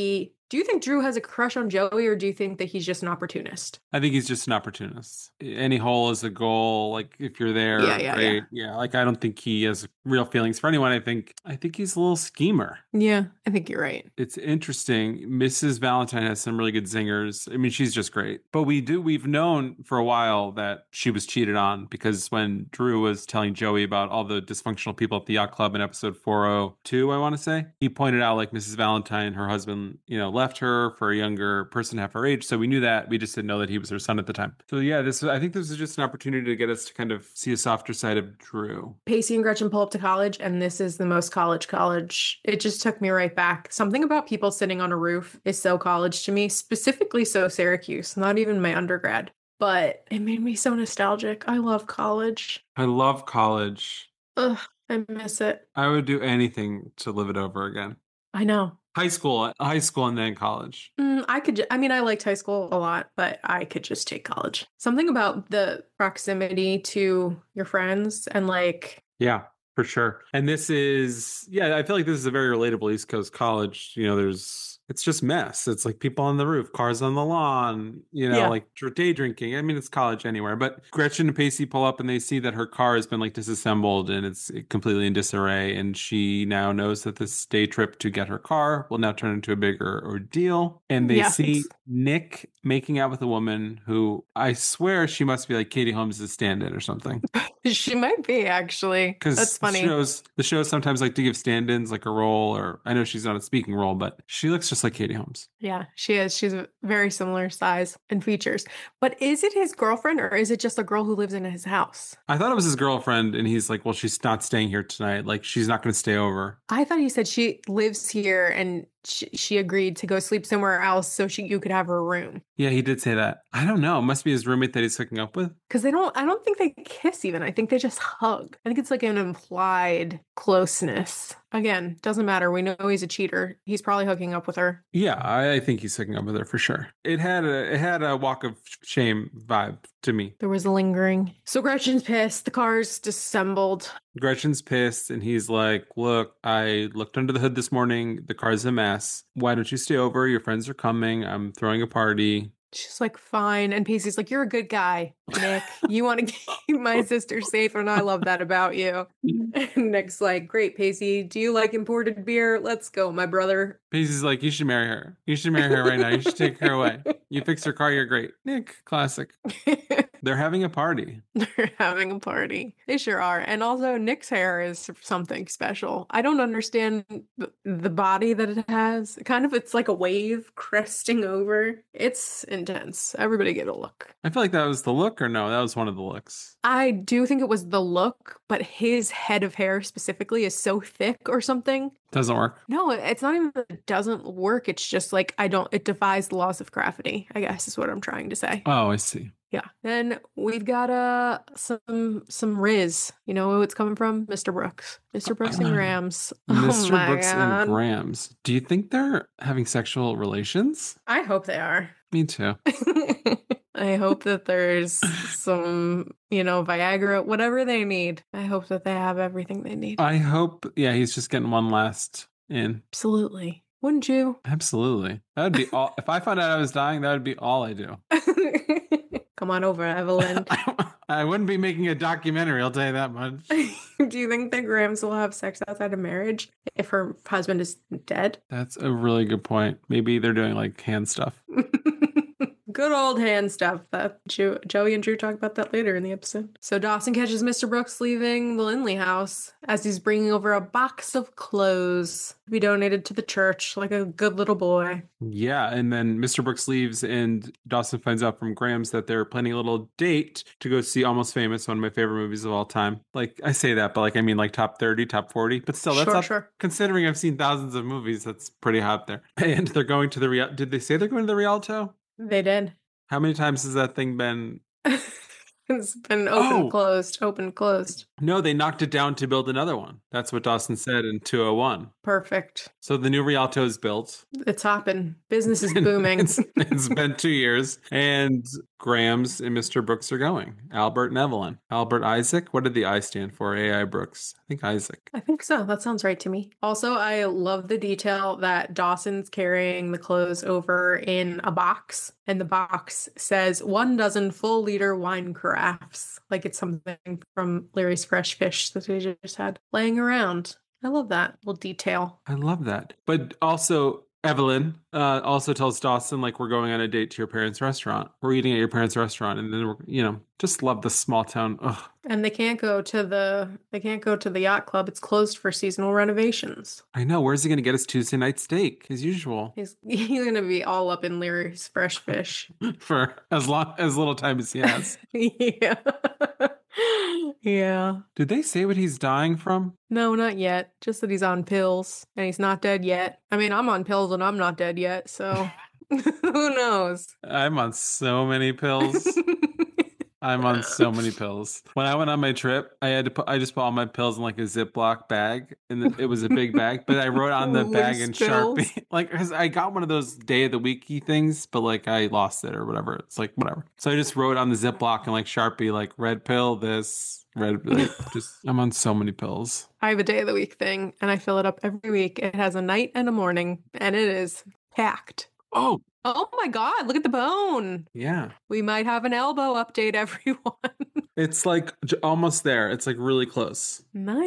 [SPEAKER 2] Do you think Drew has a crush on Joey, or do you think that he's just an opportunist?
[SPEAKER 1] I think he's just an opportunist. Any hole is a goal. Like if you're there,
[SPEAKER 2] Yeah, yeah,
[SPEAKER 1] right?
[SPEAKER 2] yeah.
[SPEAKER 1] Yeah. Like I don't think he has real feelings for anyone. I think I think he's a little schemer.
[SPEAKER 2] Yeah, I think you're right.
[SPEAKER 1] It's interesting. Missus Valentine has some really good zingers. I mean, she's just great. But we do we've known for a while that she was cheated on because when Drew was telling Joey about all the dysfunctional people at the yacht club in episode four oh two, I want to say, he pointed out like Missus Valentine, her husband, you know, left her for a younger person half her age. So we knew that. We just didn't know that he was her son at the time. So yeah, this I think this is just an opportunity to get us to kind of see a softer side of Drew.
[SPEAKER 2] Pacey and Gretchen pull up to college, and this is the most college college. It just took me right back. Something about people sitting on a roof is so college to me, specifically so Syracuse, not even my undergrad. But it made me so nostalgic. I love college.
[SPEAKER 1] I love college.
[SPEAKER 2] Ugh, I miss it.
[SPEAKER 1] I would do anything to live it over again.
[SPEAKER 2] I know.
[SPEAKER 1] High school, high school, and then college.
[SPEAKER 2] Mm, I could, ju- I mean, I liked high school a lot, but I could just take college. Something about the proximity to your friends and like,
[SPEAKER 1] Yeah, for sure. And this is, yeah, I feel like this is a very relatable East Coast college. You know, there's, it's just mess. It's like people on the roof, cars on the lawn, you know,
[SPEAKER 2] Yeah.
[SPEAKER 1] like dr- day drinking. I mean, it's college anywhere. But Gretchen and Pacey pull up and they see that her car has been like disassembled and it's completely in disarray. And she now knows that this day trip to get her car will now turn into a bigger ordeal. And they
[SPEAKER 2] Yeah,
[SPEAKER 1] see
[SPEAKER 2] it's-
[SPEAKER 1] Nick making out with a woman who I swear she must be like Katie Holmes' stand-in or something.
[SPEAKER 2] she might be actually.
[SPEAKER 1] Because
[SPEAKER 2] That's funny.
[SPEAKER 1] The shows, the shows sometimes like to give stand-ins like a role, or I know she's not a speaking role, but she looks just like Katie Holmes.
[SPEAKER 2] Yeah, she is. She's a very similar size and features. But is it his girlfriend or is it just a girl who lives in his house?
[SPEAKER 1] I thought it was his girlfriend, and he's like, well, she's not staying here tonight. Like, she's not going to stay over.
[SPEAKER 2] I thought he said she lives here and she, she agreed to go sleep somewhere else so she you could have her room.
[SPEAKER 1] Yeah, he did say that. I don't know. It must be his roommate that he's hooking up with.
[SPEAKER 2] Because they don't, I don't think they kiss even. I think they just hug. I think it's like an implied closeness. Again, doesn't matter. We know he's a cheater. He's probably hooking up with her.
[SPEAKER 1] Yeah, I, I think he's hooking up with her for sure. It had a it had a walk of shame vibe to me.
[SPEAKER 2] There was lingering. So Gretchen's pissed. The car's disassembled.
[SPEAKER 1] Gretchen's pissed, and he's like, look, I looked under the hood this morning. The car's a mess. Why don't you stay over? Your friends are coming. I'm throwing a party.
[SPEAKER 2] She's like, fine. And Pacey's like, you're a good guy, Nick. You want to keep my sister safe, and I love that about you. And Nick's like, great, Pacey. Do you like imported beer? Let's go, my brother.
[SPEAKER 1] Pacey's like, you should marry her. You should marry her right now. You should take her away. You fix her car, you're great. Nick, classic. They're having a party.
[SPEAKER 2] They're having a party. They sure are. And also, Nick's hair is something special. I don't understand the, the body that it has. Kind of, it's like a wave cresting over. It's intense. Everybody get a look.
[SPEAKER 1] I feel like that was the look, or no? That was one of the looks.
[SPEAKER 2] I do think it was the look, but his head of hair specifically is so thick or something.
[SPEAKER 1] Doesn't work.
[SPEAKER 2] No, it's not even that it doesn't work. It's just like, I don't, it defies the laws of gravity, I guess is what I'm trying to say.
[SPEAKER 1] Oh, I see.
[SPEAKER 2] Yeah. Then we've got uh some some Riz. You know who it's coming from? Mister Brooks. Mister Brooks and Grams.
[SPEAKER 1] Mister
[SPEAKER 2] Oh my
[SPEAKER 1] Brooks
[SPEAKER 2] God.
[SPEAKER 1] and Grams. Do you think they're having sexual relations?
[SPEAKER 2] I hope they are.
[SPEAKER 1] Me too.
[SPEAKER 2] I hope that there's some, you know, Viagra, whatever they need. I hope that they have everything they need.
[SPEAKER 1] I hope, yeah, he's just getting one last in.
[SPEAKER 2] Absolutely. Wouldn't you?
[SPEAKER 1] Absolutely. That would be all. If I found out I was dying, that would be all I do.
[SPEAKER 2] Come on over, Evelyn.
[SPEAKER 1] I wouldn't be making a documentary, I'll tell you that much.
[SPEAKER 2] Do you think that Grams will have sex outside of marriage if her husband is dead?
[SPEAKER 1] That's a really good point. Maybe they're doing like hand stuff.
[SPEAKER 2] Good old hand stuff. That Jo- Joey and Drew talk about that later in the episode. So Dawson catches Mister Brooks leaving the Lindley house as he's bringing over a box of clothes to be donated to the church like a good little boy.
[SPEAKER 1] Yeah, and then Mister Brooks leaves, and Dawson finds out from Grams that they're planning a little date to go see Almost Famous, one of my favorite movies of all time. Like, I say that, but like, I mean like top thirty, top forty, but still, that's
[SPEAKER 2] Sure,
[SPEAKER 1] not,
[SPEAKER 2] sure.
[SPEAKER 1] considering I've seen thousands of movies, that's pretty hot there. And they're going to the Real, did they say they're going to the Rialto?
[SPEAKER 2] They did.
[SPEAKER 1] How many times has that thing been
[SPEAKER 2] It's been open,
[SPEAKER 1] Oh.
[SPEAKER 2] closed, open, closed.
[SPEAKER 1] No, they knocked it down to build another one. That's what Dawson said in two oh one.
[SPEAKER 2] Perfect.
[SPEAKER 1] So the new Rialto is built.
[SPEAKER 2] It's hopping. Business is booming.
[SPEAKER 1] it's, it's been two years. And Grams and Mister Brooks are going. Albert and Evelyn. Albert Isaac? What did the I stand for? A I Brooks. I think Isaac.
[SPEAKER 2] I think so. That sounds right to me. Also, I love the detail that Dawson's carrying the clothes over in a box, and the box says one dozen full liter wine carafes. Like it's something from Larry's Fresh Fish that we just had laying around. I love that little detail.
[SPEAKER 1] I love that. But also, Evelyn uh, also tells Dawson, like, we're going on a date to your parents' restaurant. We're eating at your parents' restaurant. And then, we're, you know, just love the small town. Ugh.
[SPEAKER 2] And they can't go to the they can't go to the yacht club. It's closed for seasonal renovations.
[SPEAKER 1] I know. Where's he going to get his Tuesday night steak, as usual?
[SPEAKER 2] He's he's gonna be all up in Larry's Fresh Fish
[SPEAKER 1] For as long as little time as he has.
[SPEAKER 2] Yeah. Yeah.
[SPEAKER 1] Did they say what he's dying from?
[SPEAKER 2] No, not yet. Just that he's on pills and he's not dead yet. I mean, I'm on pills and I'm not dead yet, so who knows?
[SPEAKER 1] I'm on so many pills. I'm on so many pills. When I went on my trip, I had to put, I just put all my pills in like a Ziploc bag, and it was a big bag, but I wrote on the bag in
[SPEAKER 2] Loose pills.
[SPEAKER 1] Sharpie, like, cause I got one of those day of the weeky things, but like I lost it or whatever. It's like, whatever. So I just wrote on the Ziploc and like Sharpie, like red pill, this red, like, just, I'm on so many pills.
[SPEAKER 2] I have a day of the week thing and I fill it up every week. It has a night and a morning and it is packed.
[SPEAKER 1] Oh,
[SPEAKER 2] Oh my God, look at the bone.
[SPEAKER 1] yeah.
[SPEAKER 2] We might have an elbow update, everyone.
[SPEAKER 1] It's like j- almost there. It's like really close.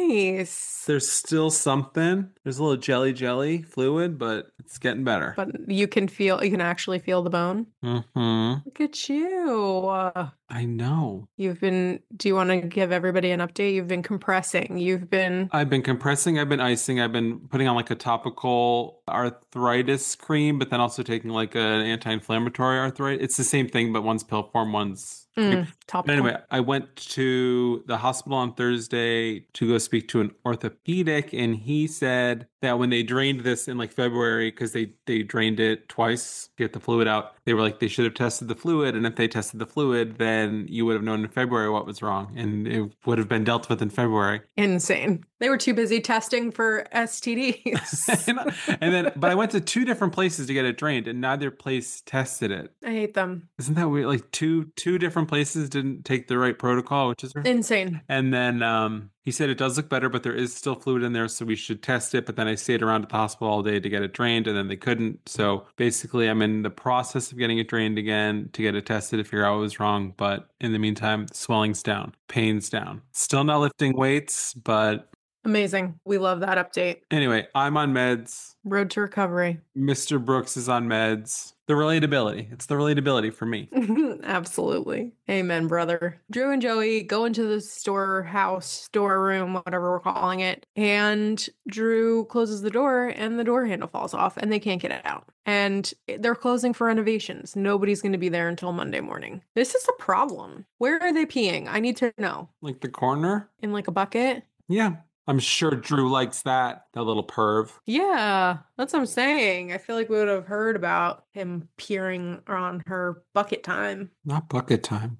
[SPEAKER 2] Nice.
[SPEAKER 1] There's still something. There's a little jelly jelly fluid, but it's getting better.
[SPEAKER 2] But you can feel, you can actually feel the bone.
[SPEAKER 1] Mm-hmm.
[SPEAKER 2] Look at you. Uh,
[SPEAKER 1] I know.
[SPEAKER 2] you've been, do you want to give everybody an update? You've been compressing. You've been,
[SPEAKER 1] I've been compressing, I've been icing, I've been putting on like a topical arthritis cream, but then also taking like an anti-inflammatory arthritis. It's the same thing, but one's pill form, one's
[SPEAKER 2] mm,
[SPEAKER 1] But
[SPEAKER 2] topical.
[SPEAKER 1] anyway, I went to the hospital on Thursday to go speak to an orthopedic, and he said that when they drained this in like February, because they they drained it twice to get the fluid out, they were like they should have tested the fluid, and if they tested the fluid, then you would have known in February what was wrong, and it would have been dealt with in February.
[SPEAKER 2] Insane. They were too busy testing for S T Ds.
[SPEAKER 1] and, and then, but I went to two different places to get it drained, and neither place tested it.
[SPEAKER 2] I hate them.
[SPEAKER 1] Isn't that weird? Like two two different places didn't take the right protocol, which is
[SPEAKER 2] Insane.
[SPEAKER 1] And then um, he said it does look better, but there is still fluid in there, so we should test it. But then I stayed around at the hospital all day to get it drained, and then they couldn't. So basically, I'm in the process of getting it drained again to get it tested to figure out what was wrong. But in the meantime, swelling's down, pain's down. Still not lifting weights, but
[SPEAKER 2] Amazing. We love that update.
[SPEAKER 1] anyway, I'm on meds.
[SPEAKER 2] Road to recovery.
[SPEAKER 1] Mister Brooks is on meds. The relatability. It's the relatability for me.
[SPEAKER 2] Absolutely. Amen, brother. Drew and Joey go into the storehouse, storeroom, whatever we're calling it. And Drew closes the door and the door handle falls off and they can't get it out. And they're closing for renovations. Nobody's going to be there until Monday morning. This is a problem. Where are they peeing? I need to know.
[SPEAKER 1] Like the corner?
[SPEAKER 2] In like a bucket?
[SPEAKER 1] Yeah. I'm sure Drew likes that, that little perv.
[SPEAKER 2] Yeah, that's what I'm saying. I feel like we would have heard about him peering on her bucket time.
[SPEAKER 1] Not bucket time.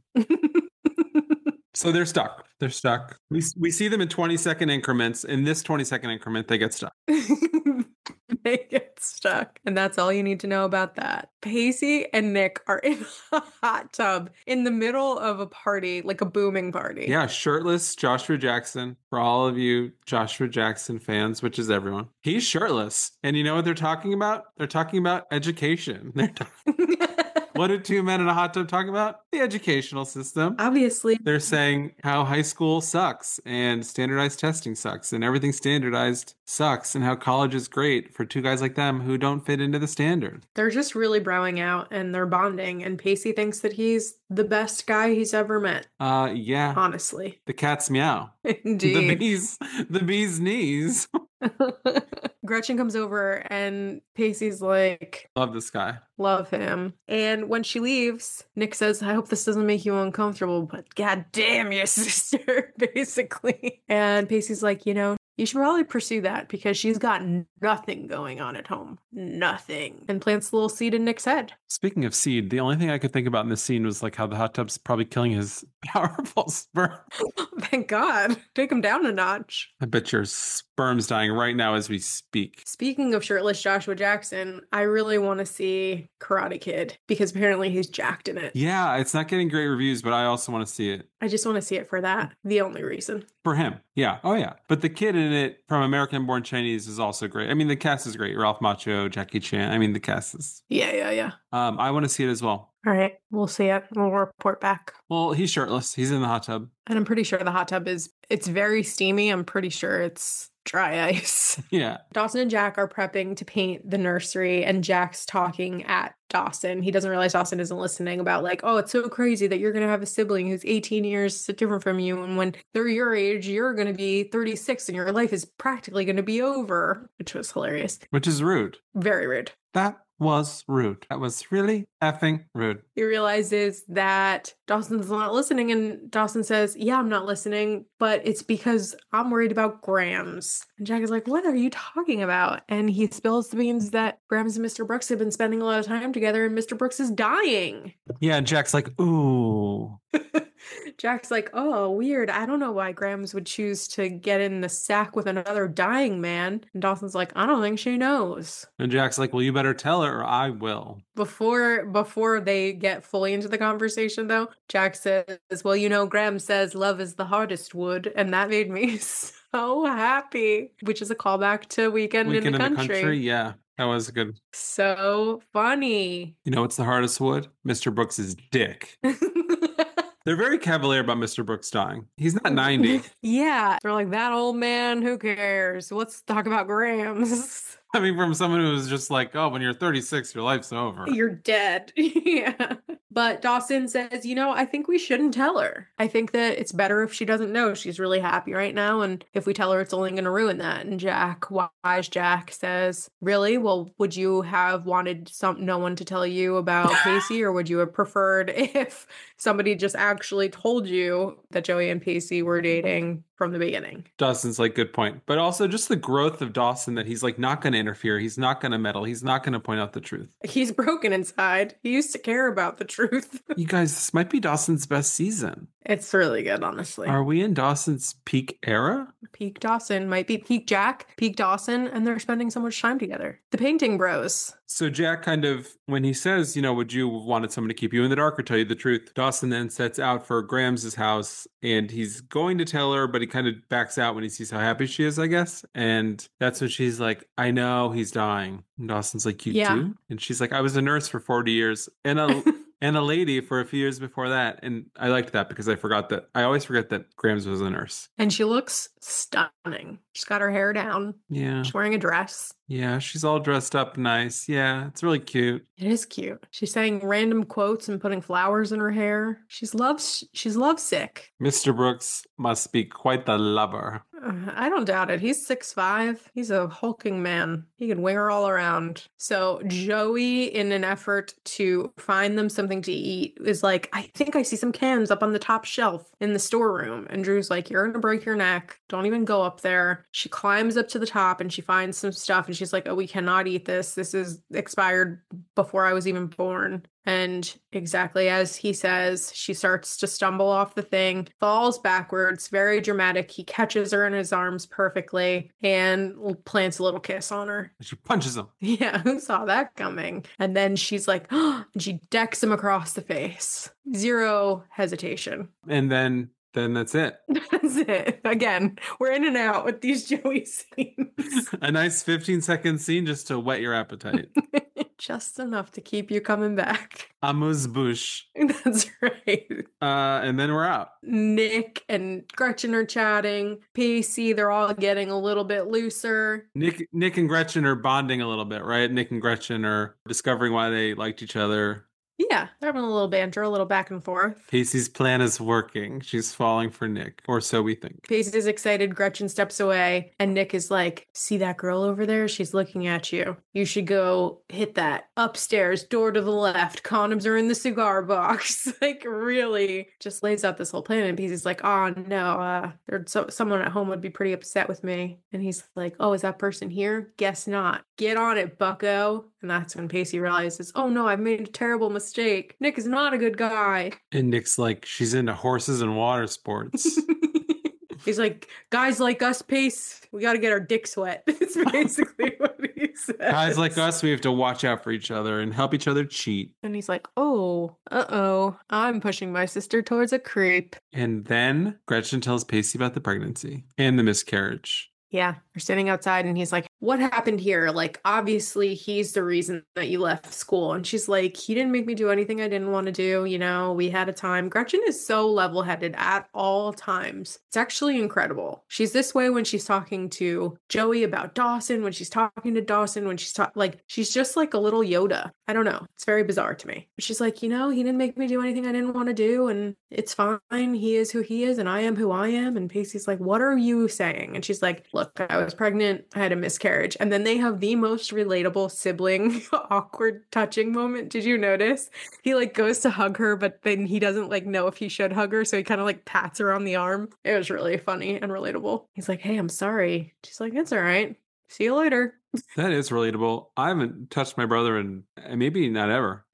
[SPEAKER 1] So they're stuck. They're stuck. We we see them in twenty second increments. In this twenty second increment, they get stuck.
[SPEAKER 2] They get stuck. And that's all you need to know about that. Pacey and Nick are in a hot tub in the middle of a party, like a booming party.
[SPEAKER 1] Yeah, shirtless Joshua Jackson. For all of you Joshua Jackson fans, which is everyone, he's shirtless. And you know what they're talking about? They're talking about education. They're talking. What do two men in a hot tub talk about? The educational system.
[SPEAKER 2] Obviously.
[SPEAKER 1] They're saying how high school sucks and standardized testing sucks and everything standardized sucks and how college is great for two guys like them who don't fit into the standard.
[SPEAKER 2] They're just really bowing out and they're bonding. And Pacey thinks that he's the best guy he's ever met.
[SPEAKER 1] Uh, yeah.
[SPEAKER 2] Honestly.
[SPEAKER 1] The cat's meow.
[SPEAKER 2] Indeed.
[SPEAKER 1] The bee's, the bee's knees.
[SPEAKER 2] Gretchen comes over and Pacey's like,
[SPEAKER 1] Love this guy.
[SPEAKER 2] love him. And when she leaves, Nick says, I hope this doesn't make you uncomfortable, but god damn your sister, basically. And Pacey's like, you know, You should probably pursue that because she's got nothing going on at home. Nothing. And plants a little seed in Nick's head.
[SPEAKER 1] Speaking of seed, the only thing I could think about in this scene was like how the hot tub's probably killing his powerful sperm.
[SPEAKER 2] Thank God. Take him down a notch.
[SPEAKER 1] I bet your sperm's dying right now as we speak.
[SPEAKER 2] Speaking of shirtless Joshua Jackson, I really want to see Karate Kid because apparently he's jacked in it.
[SPEAKER 1] Yeah, it's not getting great reviews, but I also want to see it.
[SPEAKER 2] I just want to see it for that. The only reason.
[SPEAKER 1] For him. Yeah. Oh, yeah. But the kid in it from American Born Chinese is also great. I mean, the cast is great. Ralph Macchio, Jackie Chan. I mean, the cast is...
[SPEAKER 2] Yeah, yeah, yeah.
[SPEAKER 1] Um, I want to see it as well.
[SPEAKER 2] All right. We'll see it. We'll report back.
[SPEAKER 1] Well, he's shirtless. He's in the hot tub.
[SPEAKER 2] And I'm pretty sure the hot tub is... It's very steamy. I'm pretty sure it's dry ice.
[SPEAKER 1] Yeah.
[SPEAKER 2] Dawson and Jack are prepping to paint the nursery, and Jack's talking at Dawson. He doesn't realize Dawson isn't listening about like, oh, it's so crazy that you're going to have a sibling who's eighteen years different from you. And when they're your age, you're going to be thirty-six and your life is practically going to be over, which was hilarious.
[SPEAKER 1] Which is rude.
[SPEAKER 2] Very rude.
[SPEAKER 1] That was rude. That was really effing rude.
[SPEAKER 2] He realizes that Dawson's not listening, and Dawson says, yeah, I'm not listening, but it's because I'm worried about Grams. And Jack is like, what are you talking about? And he spills the beans that Grams and Mister Brooks have been spending a lot of time together, and Mister Brooks is dying.
[SPEAKER 1] Yeah, and Jack's like, ooh.
[SPEAKER 2] Jack's like, oh, weird. I don't know why Grams would choose to get in the sack with another dying man. And Dawson's like, I don't think she knows.
[SPEAKER 1] And Jack's like, well, you better tell her or I will.
[SPEAKER 2] Before before they get fully into the conversation, though, Jack says, well, you know, Graham says love is the hardest wood. And that made me so happy, which is a callback to Weekend,
[SPEAKER 1] Weekend
[SPEAKER 2] in, the,
[SPEAKER 1] in
[SPEAKER 2] country.
[SPEAKER 1] the Country. Yeah, that was good.
[SPEAKER 2] So funny.
[SPEAKER 1] You know what's the hardest wood? Mister Brooks's dick. They're very cavalier about Mister Brooks dying. He's not ninety.
[SPEAKER 2] Yeah. They're like, that old man, who cares? Let's talk about Grams.
[SPEAKER 1] I mean, from someone who was just like, oh, when you're thirty-six, your life's over.
[SPEAKER 2] You're dead. Yeah. But Dawson says, you know, I think we shouldn't tell her. I think that it's better if she doesn't know. She's really happy right now. And if we tell her, it's only going to ruin that. And Jack, wise Jack, says, really? Well, would you have wanted some no one to tell you about Pacey? Or would you have preferred if somebody just actually told you that Joey and Pacey were dating from the beginning?
[SPEAKER 1] Dawson's like, good point. But also just the growth of Dawson, that he's like not going to interfere. He's not going to meddle. He's not going to point out the truth.
[SPEAKER 2] He's broken inside. He used to care about the truth.
[SPEAKER 1] You guys, this might be Dawson's best season.
[SPEAKER 2] It's really good, honestly.
[SPEAKER 1] Are we in Dawson's peak era?
[SPEAKER 2] Peak Dawson might be peak Jack, peak Dawson, and they're spending so much time together. The painting bros.
[SPEAKER 1] So Jack kind of, when he says, you know, would you wanted someone to keep you in the dark or tell you the truth? Dawson then sets out for Grams' house, and he's going to tell her, but he kind of backs out when he sees how happy she is, I guess. And that's when she's like, I know he's dying. And Dawson's like, you
[SPEAKER 2] Yeah.
[SPEAKER 1] do? And she's like, I was a nurse for forty years and a and a lady for a few years before that. And I liked that because I forgot that. I always forget that Grams was a nurse.
[SPEAKER 2] And she looks stunning. She's got her hair down.
[SPEAKER 1] Yeah.
[SPEAKER 2] She's wearing a dress.
[SPEAKER 1] Yeah. She's all dressed up nice. Yeah. It's really cute.
[SPEAKER 2] It is cute. She's saying random quotes and putting flowers in her hair. She's loves. She's lovesick.
[SPEAKER 1] Mister Brooks must be quite the lover.
[SPEAKER 2] Uh, I don't doubt it. He's six five. He's a hulking man. He can wing her all around. So Joey, in an effort to find them something to eat, is like, I think I see some cans up on the top shelf in the storeroom. And Drew's like, you're gonna break your neck. Don't even go up there. She climbs up to the top and she finds some stuff and she's like, oh, we cannot eat this. This is expired before I was even born. And exactly as he says, she starts to stumble off the thing, falls backwards, very dramatic. He catches her in his arms perfectly and plants a little kiss on her.
[SPEAKER 1] She punches him.
[SPEAKER 2] Yeah, who saw that coming? And then she's like, oh, and she decks him across the face. Zero hesitation.
[SPEAKER 1] And then then that's it.
[SPEAKER 2] That's it. Again, we're in and out with these Joey scenes.
[SPEAKER 1] A nice fifteen second scene just to whet your appetite.
[SPEAKER 2] Just enough to keep you coming back.
[SPEAKER 1] Amuse-bouche.
[SPEAKER 2] That's right.
[SPEAKER 1] Uh, and then we're out.
[SPEAKER 2] Nick and Gretchen are chatting. Pacey, they're all getting a little bit looser.
[SPEAKER 1] Nick, Nick and Gretchen are bonding a little bit, right? Nick and Gretchen are discovering why they liked each other.
[SPEAKER 2] Yeah, they're having a little banter, a little back and forth.
[SPEAKER 1] Pacey's plan is working. She's falling for Nick, or so we think.
[SPEAKER 2] Pacey is excited. Gretchen steps away, and Nick is like, see that girl over there? She's looking at you. You should go hit that upstairs door to the left. Condoms are in the cigar box. Like, really just lays out this whole plan. And Pacey's like, oh, no, uh, there's so- someone at home would be pretty upset with me. And he's like, oh, is that person here? Guess not. Get on it, bucko. And that's when Pacey realizes, oh, no, I've made a terrible mistake. Nick is not a good guy.
[SPEAKER 1] And Nick's like, she's into horses and water sports.
[SPEAKER 2] He's like, guys like us, Pace, we got to get our dicks wet. It's basically what he says.
[SPEAKER 1] Guys like us, we have to watch out for each other and help each other cheat.
[SPEAKER 2] And he's like, oh, uh-oh, I'm pushing my sister towards a creep.
[SPEAKER 1] And then Gretchen tells Pacey about the pregnancy and the miscarriage.
[SPEAKER 2] Yeah, they're standing outside and he's like, what happened here? Like, obviously he's the reason that you left school. And she's like, he didn't make me do anything I didn't want to do. You know, we had a time. Gretchen is so level-headed at all times. It's actually incredible. She's this way when she's talking to Joey about Dawson, when she's talking to Dawson, when she's talking, like, she's just like a little Yoda. I don't know. It's very bizarre to me. But she's like, you know, he didn't make me do anything I didn't want to do. And it's fine. He is who he is and I am who I am. And Pacey's like, what are you saying? And she's like, look, I was pregnant. I had a miscarriage. And then they have the most relatable sibling awkward touching moment. Did you notice? He like goes to hug her, but then he doesn't like know if he should hug her. So he kind of like pats her on the arm. It was really funny and relatable. He's like, hey, I'm sorry. She's like, it's all right. See you later.
[SPEAKER 1] That is relatable. I haven't touched my brother in maybe not ever.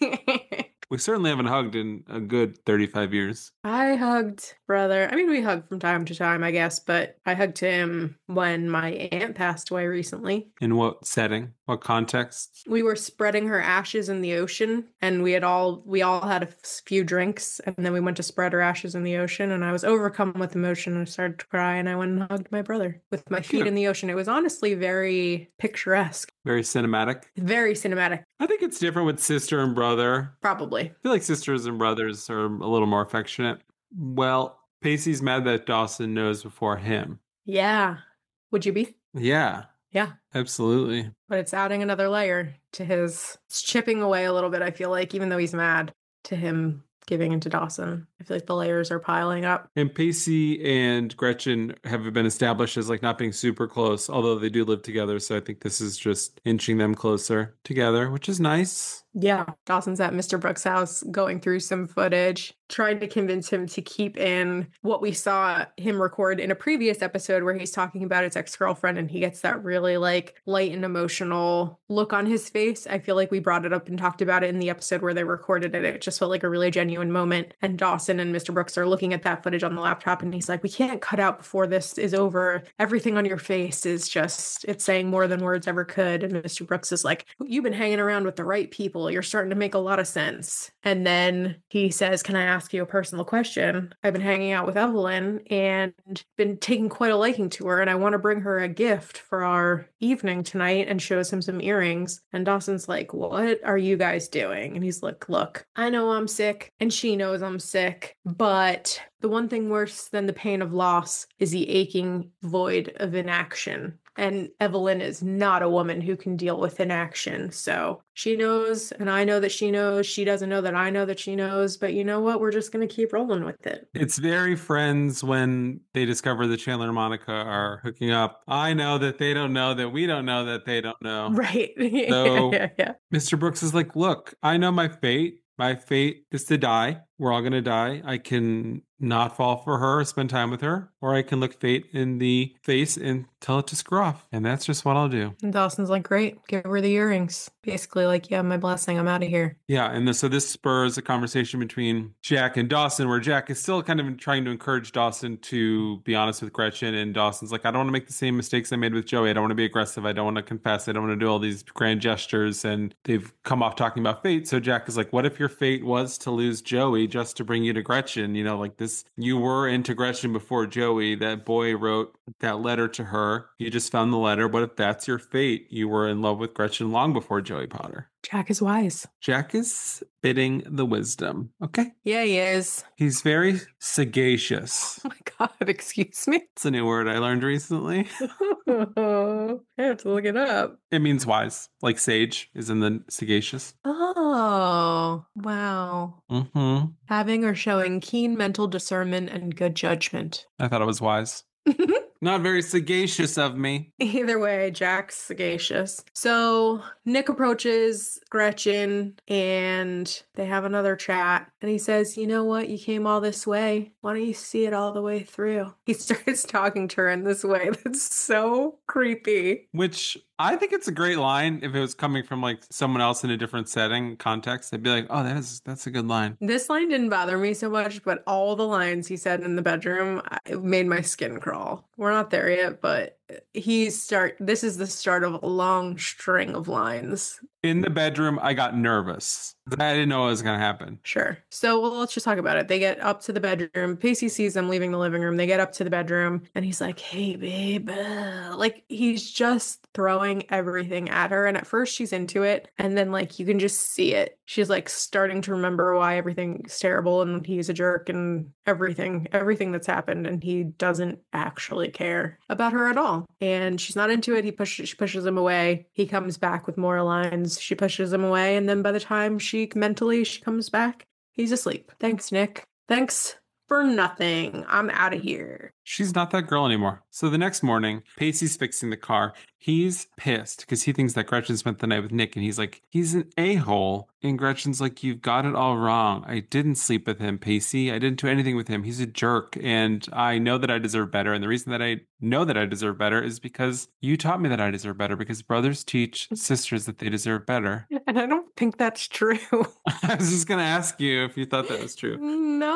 [SPEAKER 1] We certainly haven't hugged in a good thirty-five years.
[SPEAKER 2] I hugged brother. I mean, we hug from time to time, I guess, but I hugged him when my aunt passed away recently.
[SPEAKER 1] In what setting? What context?
[SPEAKER 2] We were spreading her ashes in the ocean, and we had all we all had a few drinks, and then we went to spread her ashes in the ocean, and I was overcome with emotion and I started to cry, and I went and hugged my brother with my feet
[SPEAKER 1] Yeah.
[SPEAKER 2] in the ocean. It was honestly very picturesque,
[SPEAKER 1] Very cinematic.
[SPEAKER 2] very cinematic,
[SPEAKER 1] I think it's different with sister and brother.
[SPEAKER 2] probably.
[SPEAKER 1] I feel like sisters and brothers are a little more affectionate. Well, Pacey's mad that Dawson knows before him.
[SPEAKER 2] Yeah. Would you be?
[SPEAKER 1] Yeah,
[SPEAKER 2] Yeah.
[SPEAKER 1] absolutely.
[SPEAKER 2] But it's adding another layer to his. It's chipping away a little bit, I feel like, even though he's mad, to him giving into Dawson. I feel like the layers are piling up.
[SPEAKER 1] And Pacey and Gretchen have been established as like not being super close, although they do live together. So I think this is just inching them closer together, which is nice.
[SPEAKER 2] Yeah. Dawson's at Mister Brooks' house going through some footage, trying to convince him to keep in what we saw him record in a previous episode where he's talking about his ex-girlfriend and he gets that really like light and emotional look on his face. I feel like we brought it up and talked about it in the episode where they recorded it. It just felt like a really genuine moment. And Dawson and Mister Brooks are looking at that footage on the laptop and he's like, we can't cut out before this is over. Everything on your face is just, it's saying more than words ever could. And Mister Brooks is like, you've been hanging around with the right people. You're starting to make a lot of sense. And then he says, can I ask you a personal question? I've been hanging out with Evelyn and been taking quite a liking to her, and I want to bring her a gift for our evening tonight, and shows him some earrings. And Dawson's like, what are you guys doing? And he's like, look, I know I'm sick and she knows I'm sick, but the one thing worse than the pain of loss is the aching void of inaction. And Evelyn is not a woman who can deal with inaction. So she knows, and I know that she knows. She doesn't know that I know that she knows. But you know what? We're just going to keep rolling with it.
[SPEAKER 1] It's very Friends when they discover that Chandler and Monica are hooking up. I know that they don't know that we don't know that they don't know.
[SPEAKER 2] Right.
[SPEAKER 1] So
[SPEAKER 2] yeah, yeah.
[SPEAKER 1] Mister Brooks is like, look, I know my fate. My fate is to die. We're all going to die. I can not fall for her, spend time with her, or I can look fate in the face and tell it to screw off. And that's just what I'll do.
[SPEAKER 2] And Dawson's like, great, give her the earrings. Basically like, yeah, my blessing, I'm out of here.
[SPEAKER 1] Yeah, and this, so this spurs a conversation between Jack and Dawson, where Jack is still kind of trying to encourage Dawson to be honest with Gretchen, and Dawson's like, I don't want to make the same mistakes I made with Joey. I don't want to be aggressive. I don't want to confess. I don't want to do all these grand gestures, and they've come off talking about fate. So Jack is like, what if your fate was to lose Joey just to bring you to Gretchen? You know, like this, you were into Gretchen before Joey. That boy wrote that letter to her. You just found the letter. What if that's your fate? You were in love with Gretchen long before Joey Potter.
[SPEAKER 2] Jack is wise.
[SPEAKER 1] Jack is spitting the wisdom. Okay.
[SPEAKER 2] Yeah, he is.
[SPEAKER 1] He's very sagacious.
[SPEAKER 2] Oh my God, excuse me.
[SPEAKER 1] It's a new word I learned recently.
[SPEAKER 2] I have to look it up.
[SPEAKER 1] It means wise, like sage is in the sagacious.
[SPEAKER 2] Oh, wow.
[SPEAKER 1] Mm-hmm.
[SPEAKER 2] Having or showing keen mental discernment and good judgment.
[SPEAKER 1] I thought it was wise. Not very sagacious of me.
[SPEAKER 2] Either way, Jack's sagacious. So Nick approaches Gretchen and they have another chat. And he says, you know what? You came all this way. Why don't you see it all the way through? He starts talking to her in this way that's so creepy.
[SPEAKER 1] Which I think it's a great line if it was coming from like someone else in a different setting, context. I'd be like, oh, that is that's a good line.
[SPEAKER 2] This line didn't bother me so much, but all the lines he said in the bedroom, it made my skin crawl. We're not there yet, but he start this is the start of a long string of lines.
[SPEAKER 1] In the bedroom, I got nervous. I didn't know what was going to happen.
[SPEAKER 2] Sure. So well, let's just talk about it. They get up to the bedroom. Pacey sees them leaving the living room. They get up to the bedroom and he's like, hey, babe. uh," Like he's just throwing everything at her. And at first she's into it. And then like you can just see it. She's like starting to remember why everything's terrible and he's a jerk and everything, everything that's happened. And he doesn't actually care about her at all. And she's not into it. He pushes, she pushes him away. He comes back with more lines. She pushes him away. And then by the time she mentally, she comes back, he's asleep. Thanks, Nick. Thanks for nothing. I'm out of here.
[SPEAKER 1] She's not that girl anymore. So the next morning, Pacey's fixing the car. He's pissed because he thinks that Gretchen spent the night with Nick and he's like, he's an a-hole. And Gretchen's like, you've got it all wrong. I didn't sleep with him, Pacey. I didn't do anything with him. He's a jerk. And I know that I deserve better. And the reason that I know that I deserve better is because you taught me that I deserve better because brothers teach sisters that they deserve better.
[SPEAKER 2] And I don't think that's true.
[SPEAKER 1] I was just going to ask you if you thought that was true.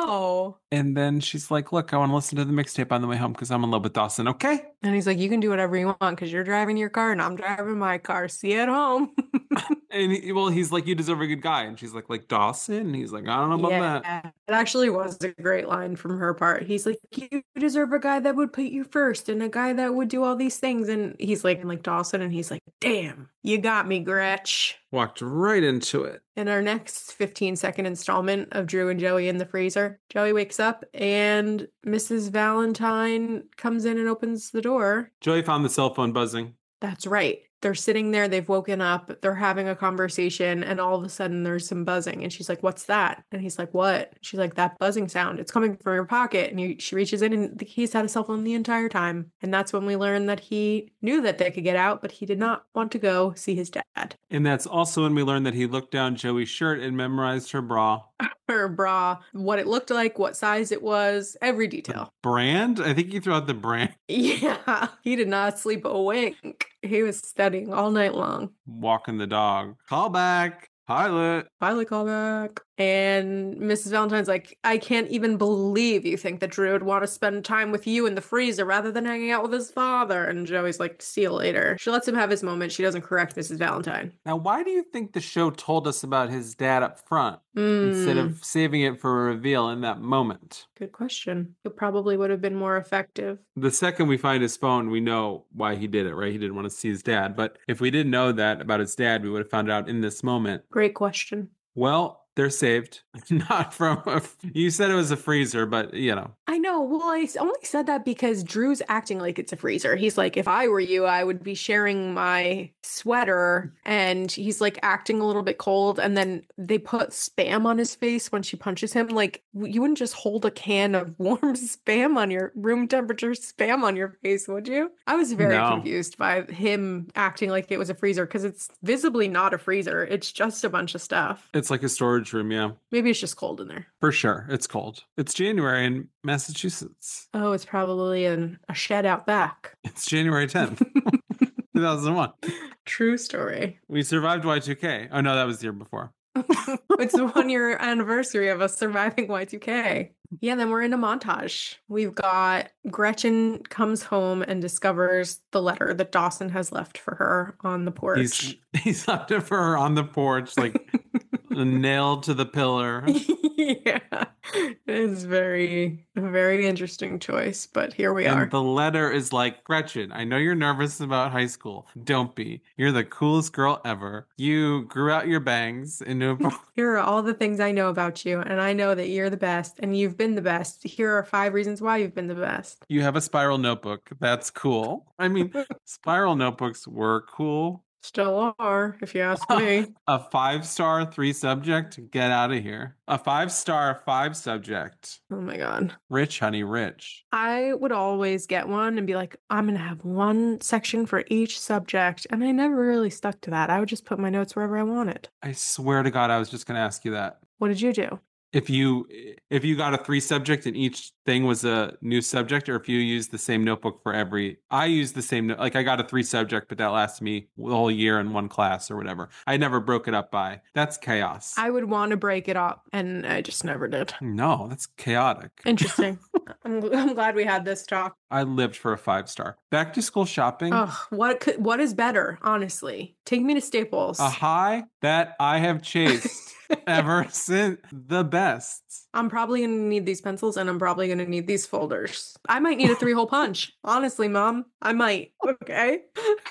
[SPEAKER 2] No.
[SPEAKER 1] And then she's like, look, I want to listen to the mixtape on the way home because I'm in love with Dawson. Okay.
[SPEAKER 2] And he's like, you can do whatever you want because you're driving your car and I'm driving my car. See you at home.
[SPEAKER 1] And he, well, he's like, you deserve a good guy. And she's like, like Dawson? And he's like, I don't know about
[SPEAKER 2] yeah,
[SPEAKER 1] that.
[SPEAKER 2] It actually was a great line from her part. He's like, you deserve a guy that would put you first and a guy that would do all these things. And he's like, like Dawson. And he's like, damn, you got me, Gretch.
[SPEAKER 1] Walked right into it.
[SPEAKER 2] In our next fifteen second installment of Drew and Joey in the freezer, Joey wakes up and Missus Valentine comes in and opens the door.
[SPEAKER 1] Joey found the cell phone buzzing.
[SPEAKER 2] That's right. They're sitting there, they've woken up, they're having a conversation, and all of a sudden there's some buzzing. And she's like, what's that? And he's like, what? She's like, that buzzing sound. It's coming from your pocket. And you, she reaches in and he's had a cell phone the entire time. And that's when we learn that he knew that they could get out, but he did not want to go see his dad.
[SPEAKER 1] And that's also when we learned that he looked down Joey's shirt and memorized her bra.
[SPEAKER 2] Her bra, what it looked like, what size it was, every detail.
[SPEAKER 1] The brand? I think he threw out the brand.
[SPEAKER 2] Yeah, he did not sleep a wink. He was studying all night long.
[SPEAKER 1] Walking the dog. Call back. Pilot.
[SPEAKER 2] Pilot call back. And Missus Valentine's like, I can't even believe you think that Drew would want to spend time with you in the freezer rather than hanging out with his father. And Joey's like, see you later. She lets him have his moment. She doesn't correct Missus Valentine.
[SPEAKER 1] Now, why do you think the show told us about his dad up front
[SPEAKER 2] Mm.
[SPEAKER 1] instead of saving it for a reveal in that moment?
[SPEAKER 2] Good question. It probably would have been more effective.
[SPEAKER 1] The second we find his phone, we know why he did it, right? He didn't want to see his dad. But if we didn't know that about his dad, we would have found out in this moment.
[SPEAKER 2] Great question.
[SPEAKER 1] Well, they're saved. Not from a, you said it was a freezer, but you know.
[SPEAKER 2] I know. Well, I only said that because Drew's acting like it's a freezer. He's like, if I were you, I would be sharing my sweater. And he's like acting a little bit cold. And then they put Spam on his face when she punches him. Like, you wouldn't just hold a can of warm Spam on your room temperature Spam on your face, would you? I was very
[SPEAKER 1] No.
[SPEAKER 2] confused by him acting like it was a freezer because it's visibly not a freezer. It's just a bunch of stuff.
[SPEAKER 1] It's like a storage room, yeah.
[SPEAKER 2] Maybe it's just cold in there.
[SPEAKER 1] For sure. It's cold. It's January in Massachusetts.
[SPEAKER 2] Oh, it's probably in a shed out back.
[SPEAKER 1] It's January tenth, two thousand one.
[SPEAKER 2] True story.
[SPEAKER 1] We survived Y two K. Oh, no, that was the year before.
[SPEAKER 2] It's the one year anniversary of us surviving Y two K. Yeah, then we're in a montage. We've got Gretchen comes home and discovers the letter that Dawson has left for her on the porch.
[SPEAKER 1] He's, he's left it for her on the porch, like Nailed to the pillar.
[SPEAKER 2] Yeah, it's very, a very interesting choice, but here we
[SPEAKER 1] And
[SPEAKER 2] are.
[SPEAKER 1] the letter is like, Gretchen, I know you're nervous about high school. Don't be. You're the coolest girl ever. You grew out your bangs into a...
[SPEAKER 2] Here are all the things I know about you, and I know that you're the best, and you've been the best. Here are five reasons why you've been the best.
[SPEAKER 1] You have a spiral notebook. That's cool. I mean, spiral notebooks were cool.
[SPEAKER 2] Still are, if you ask me.
[SPEAKER 1] A five star, three subject? Get out of here. A five star, five subject.
[SPEAKER 2] Oh my God.
[SPEAKER 1] Rich, honey, rich.
[SPEAKER 2] I would always get one and be like, I'm going to have one section for each subject. And I never really stuck to that. I would just put my notes wherever I wanted.
[SPEAKER 1] I swear to God, I was just going to ask you that.
[SPEAKER 2] What did you do?
[SPEAKER 1] If you if you got a three subject and each thing was a new subject, or if you used the same notebook for every, I used the same, like I got a three subject, but that lasted me the whole year in one class or whatever. I never broke it up by. That's chaos.
[SPEAKER 2] I would want to break it up, and I just never did.
[SPEAKER 1] No, that's chaotic.
[SPEAKER 2] Interesting. I'm, I'm glad we had this talk.
[SPEAKER 1] I lived for a five star. Back to school shopping.
[SPEAKER 2] Oh, what could, what is better, honestly? Take me to Staples.
[SPEAKER 1] A high that I have chased ever since. The best.
[SPEAKER 2] I'm probably going to need these pencils, and I'm probably going to need these folders. I might need a three-hole punch. Honestly, Mom, I might. Okay.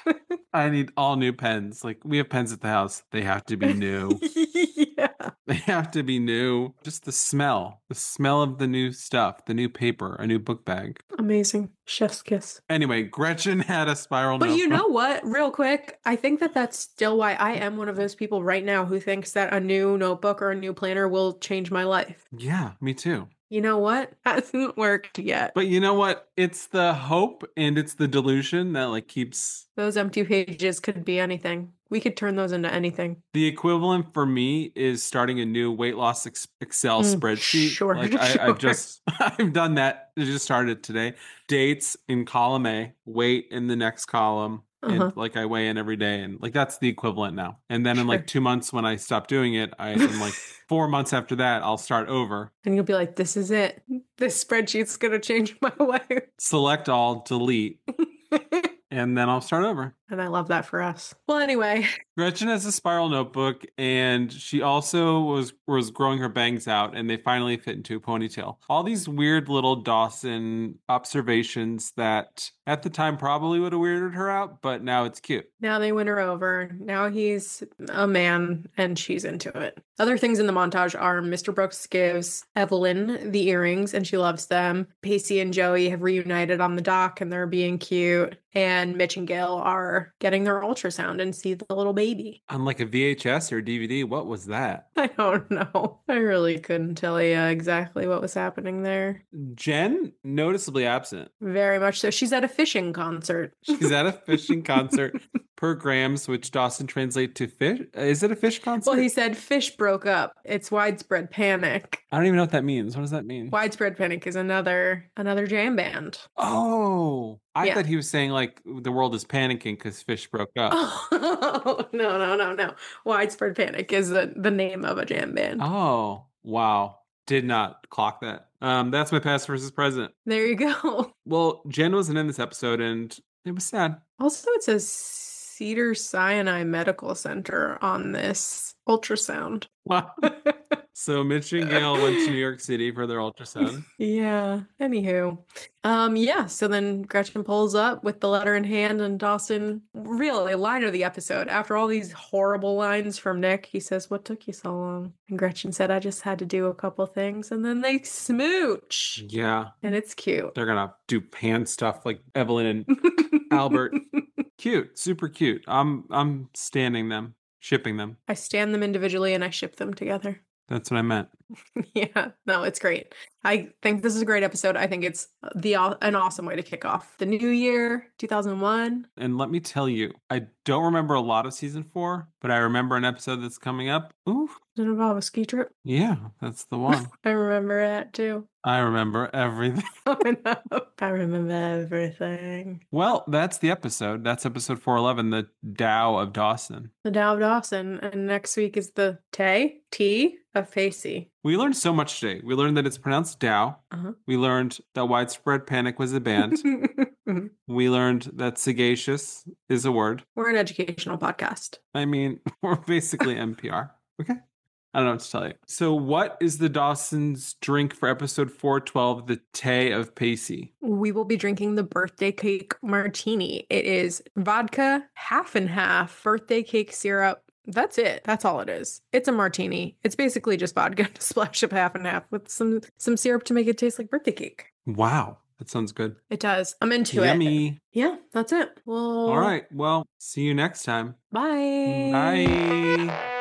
[SPEAKER 1] I need all new pens. Like, we have pens at the house. They have to be new.
[SPEAKER 2] Yeah.
[SPEAKER 1] They have to be new. Just the smell. The smell of the new stuff. The new paper. A new book bag.
[SPEAKER 2] Amazing. Chef's kiss.
[SPEAKER 1] Anyway, Gretchen had a spiral
[SPEAKER 2] But
[SPEAKER 1] notebook.
[SPEAKER 2] you know what? Real quick, I think that that's still why I am one of those people right now who thinks that a new notebook or a new planner will change my life.
[SPEAKER 1] Yeah, me too.
[SPEAKER 2] You know what? Hasn't worked yet.
[SPEAKER 1] But you know what? It's the hope and it's the delusion that like keeps...
[SPEAKER 2] Those empty pages could be anything. We could turn those into anything.
[SPEAKER 1] The equivalent for me is starting a new weight loss ex- Excel
[SPEAKER 2] Mm,
[SPEAKER 1] spreadsheet.
[SPEAKER 2] sure,
[SPEAKER 1] Like I,
[SPEAKER 2] sure.
[SPEAKER 1] I've just, I've done that. I just started today. Dates in column A, weight in the next column.
[SPEAKER 2] Uh-huh.
[SPEAKER 1] And like I weigh in every day, and like that's the equivalent now. And then in
[SPEAKER 2] Sure.
[SPEAKER 1] like two months when I stop doing it, I in like four months after that, I'll start over.
[SPEAKER 2] And you'll be like, this is it. This spreadsheet's going to change my life.
[SPEAKER 1] Select all, delete, and then I'll start over.
[SPEAKER 2] And I love that for us. Well, anyway,
[SPEAKER 1] Gretchen has a spiral notebook, and she also was was growing her bangs out, and they finally fit into a ponytail. All these weird little Dawson observations that at the time probably would have weirded her out, but now it's cute.
[SPEAKER 2] now they win her over. Now he's a man and she's into it. Other things in the montage are Mister Brooks gives Evelyn the earrings and she loves them. Pacey and Joey have reunited on the dock and they're being cute. And Mitch and Gail are getting their ultrasound and see the little baby.
[SPEAKER 1] On like a V H S or D V D, what was that?
[SPEAKER 2] I don't know. I really couldn't tell you exactly what was happening there.
[SPEAKER 1] Jen, noticeably absent.
[SPEAKER 2] Very much so. She's at a fishing concert.
[SPEAKER 1] She's at a fishing concert per grams, which Dawson translate to fish. Is it a fish concert?
[SPEAKER 2] Well, he said fish broke up. It's widespread panic.
[SPEAKER 1] I don't even know what that means. What does that mean?
[SPEAKER 2] Widespread Panic is another another jam band.
[SPEAKER 1] Oh, I
[SPEAKER 2] Yeah.
[SPEAKER 1] thought he was saying like the world is panicking because fish broke up.
[SPEAKER 2] Oh, no, no, no, no. Widespread Panic is the, the name of a jam band.
[SPEAKER 1] Oh, wow. Did not clock that. Um, that's my past versus present.
[SPEAKER 2] There you go.
[SPEAKER 1] Well, Jen wasn't in this episode and it was sad.
[SPEAKER 2] Also, it says Cedar Sinai Medical Center on this ultrasound.
[SPEAKER 1] Wow. So Mitch and Gail went to New York City for their ultrasound.
[SPEAKER 2] Yeah. Anywho. Um, yeah, so then Gretchen pulls up with the letter in hand and Dawson, really, line of the episode. After all these horrible lines from Nick, he says, "What took you so long?" And Gretchen said, "I just had to do a couple things." And then they smooch.
[SPEAKER 1] Yeah.
[SPEAKER 2] And it's cute.
[SPEAKER 1] They're gonna do pan stuff like Evelyn and Albert. Cute. Super cute. I'm I'm standing them. Shipping them.
[SPEAKER 2] I stand them individually and I ship them together.
[SPEAKER 1] That's what I meant.
[SPEAKER 2] Yeah, no, it's great. I think this is a great episode. I think it's the an awesome way to kick off the new year, two thousand one.
[SPEAKER 1] And let me tell you, I don't remember a lot of season four, but I remember an episode that's coming up. Ooh,
[SPEAKER 2] Does it involve a ski trip?
[SPEAKER 1] yeah, that's the one.
[SPEAKER 2] I remember that too.
[SPEAKER 1] I remember everything.
[SPEAKER 2] Coming up. I remember everything.
[SPEAKER 1] Well, that's the episode. That's episode four eleven, the Tao of Dawson.
[SPEAKER 2] The Tao of Dawson. And next week is the Tay, T of Facey.
[SPEAKER 1] We learned so much today. We learned that it's pronounced Tao.
[SPEAKER 2] Uh-huh.
[SPEAKER 1] We learned that Widespread Panic was a band. We learned that sagacious is a word.
[SPEAKER 2] We're an educational podcast.
[SPEAKER 1] I mean, we're basically N P R. Okay. I don't know what to tell you. So what is the Dawson's drink for episode four twelve, the Tay of Pacey?
[SPEAKER 2] We will be drinking the birthday cake martini. It is vodka, half and half, birthday cake syrup. That's it. That's all it is. It's a martini. It's basically just vodka, splash of half and half with some some syrup to make it taste like birthday cake.
[SPEAKER 1] Wow. That sounds good.
[SPEAKER 2] It does. I'm into it.
[SPEAKER 1] Yummy.
[SPEAKER 2] Yeah, that's it. Well,
[SPEAKER 1] All right. Well, see you next time.
[SPEAKER 2] bye.
[SPEAKER 1] Bye.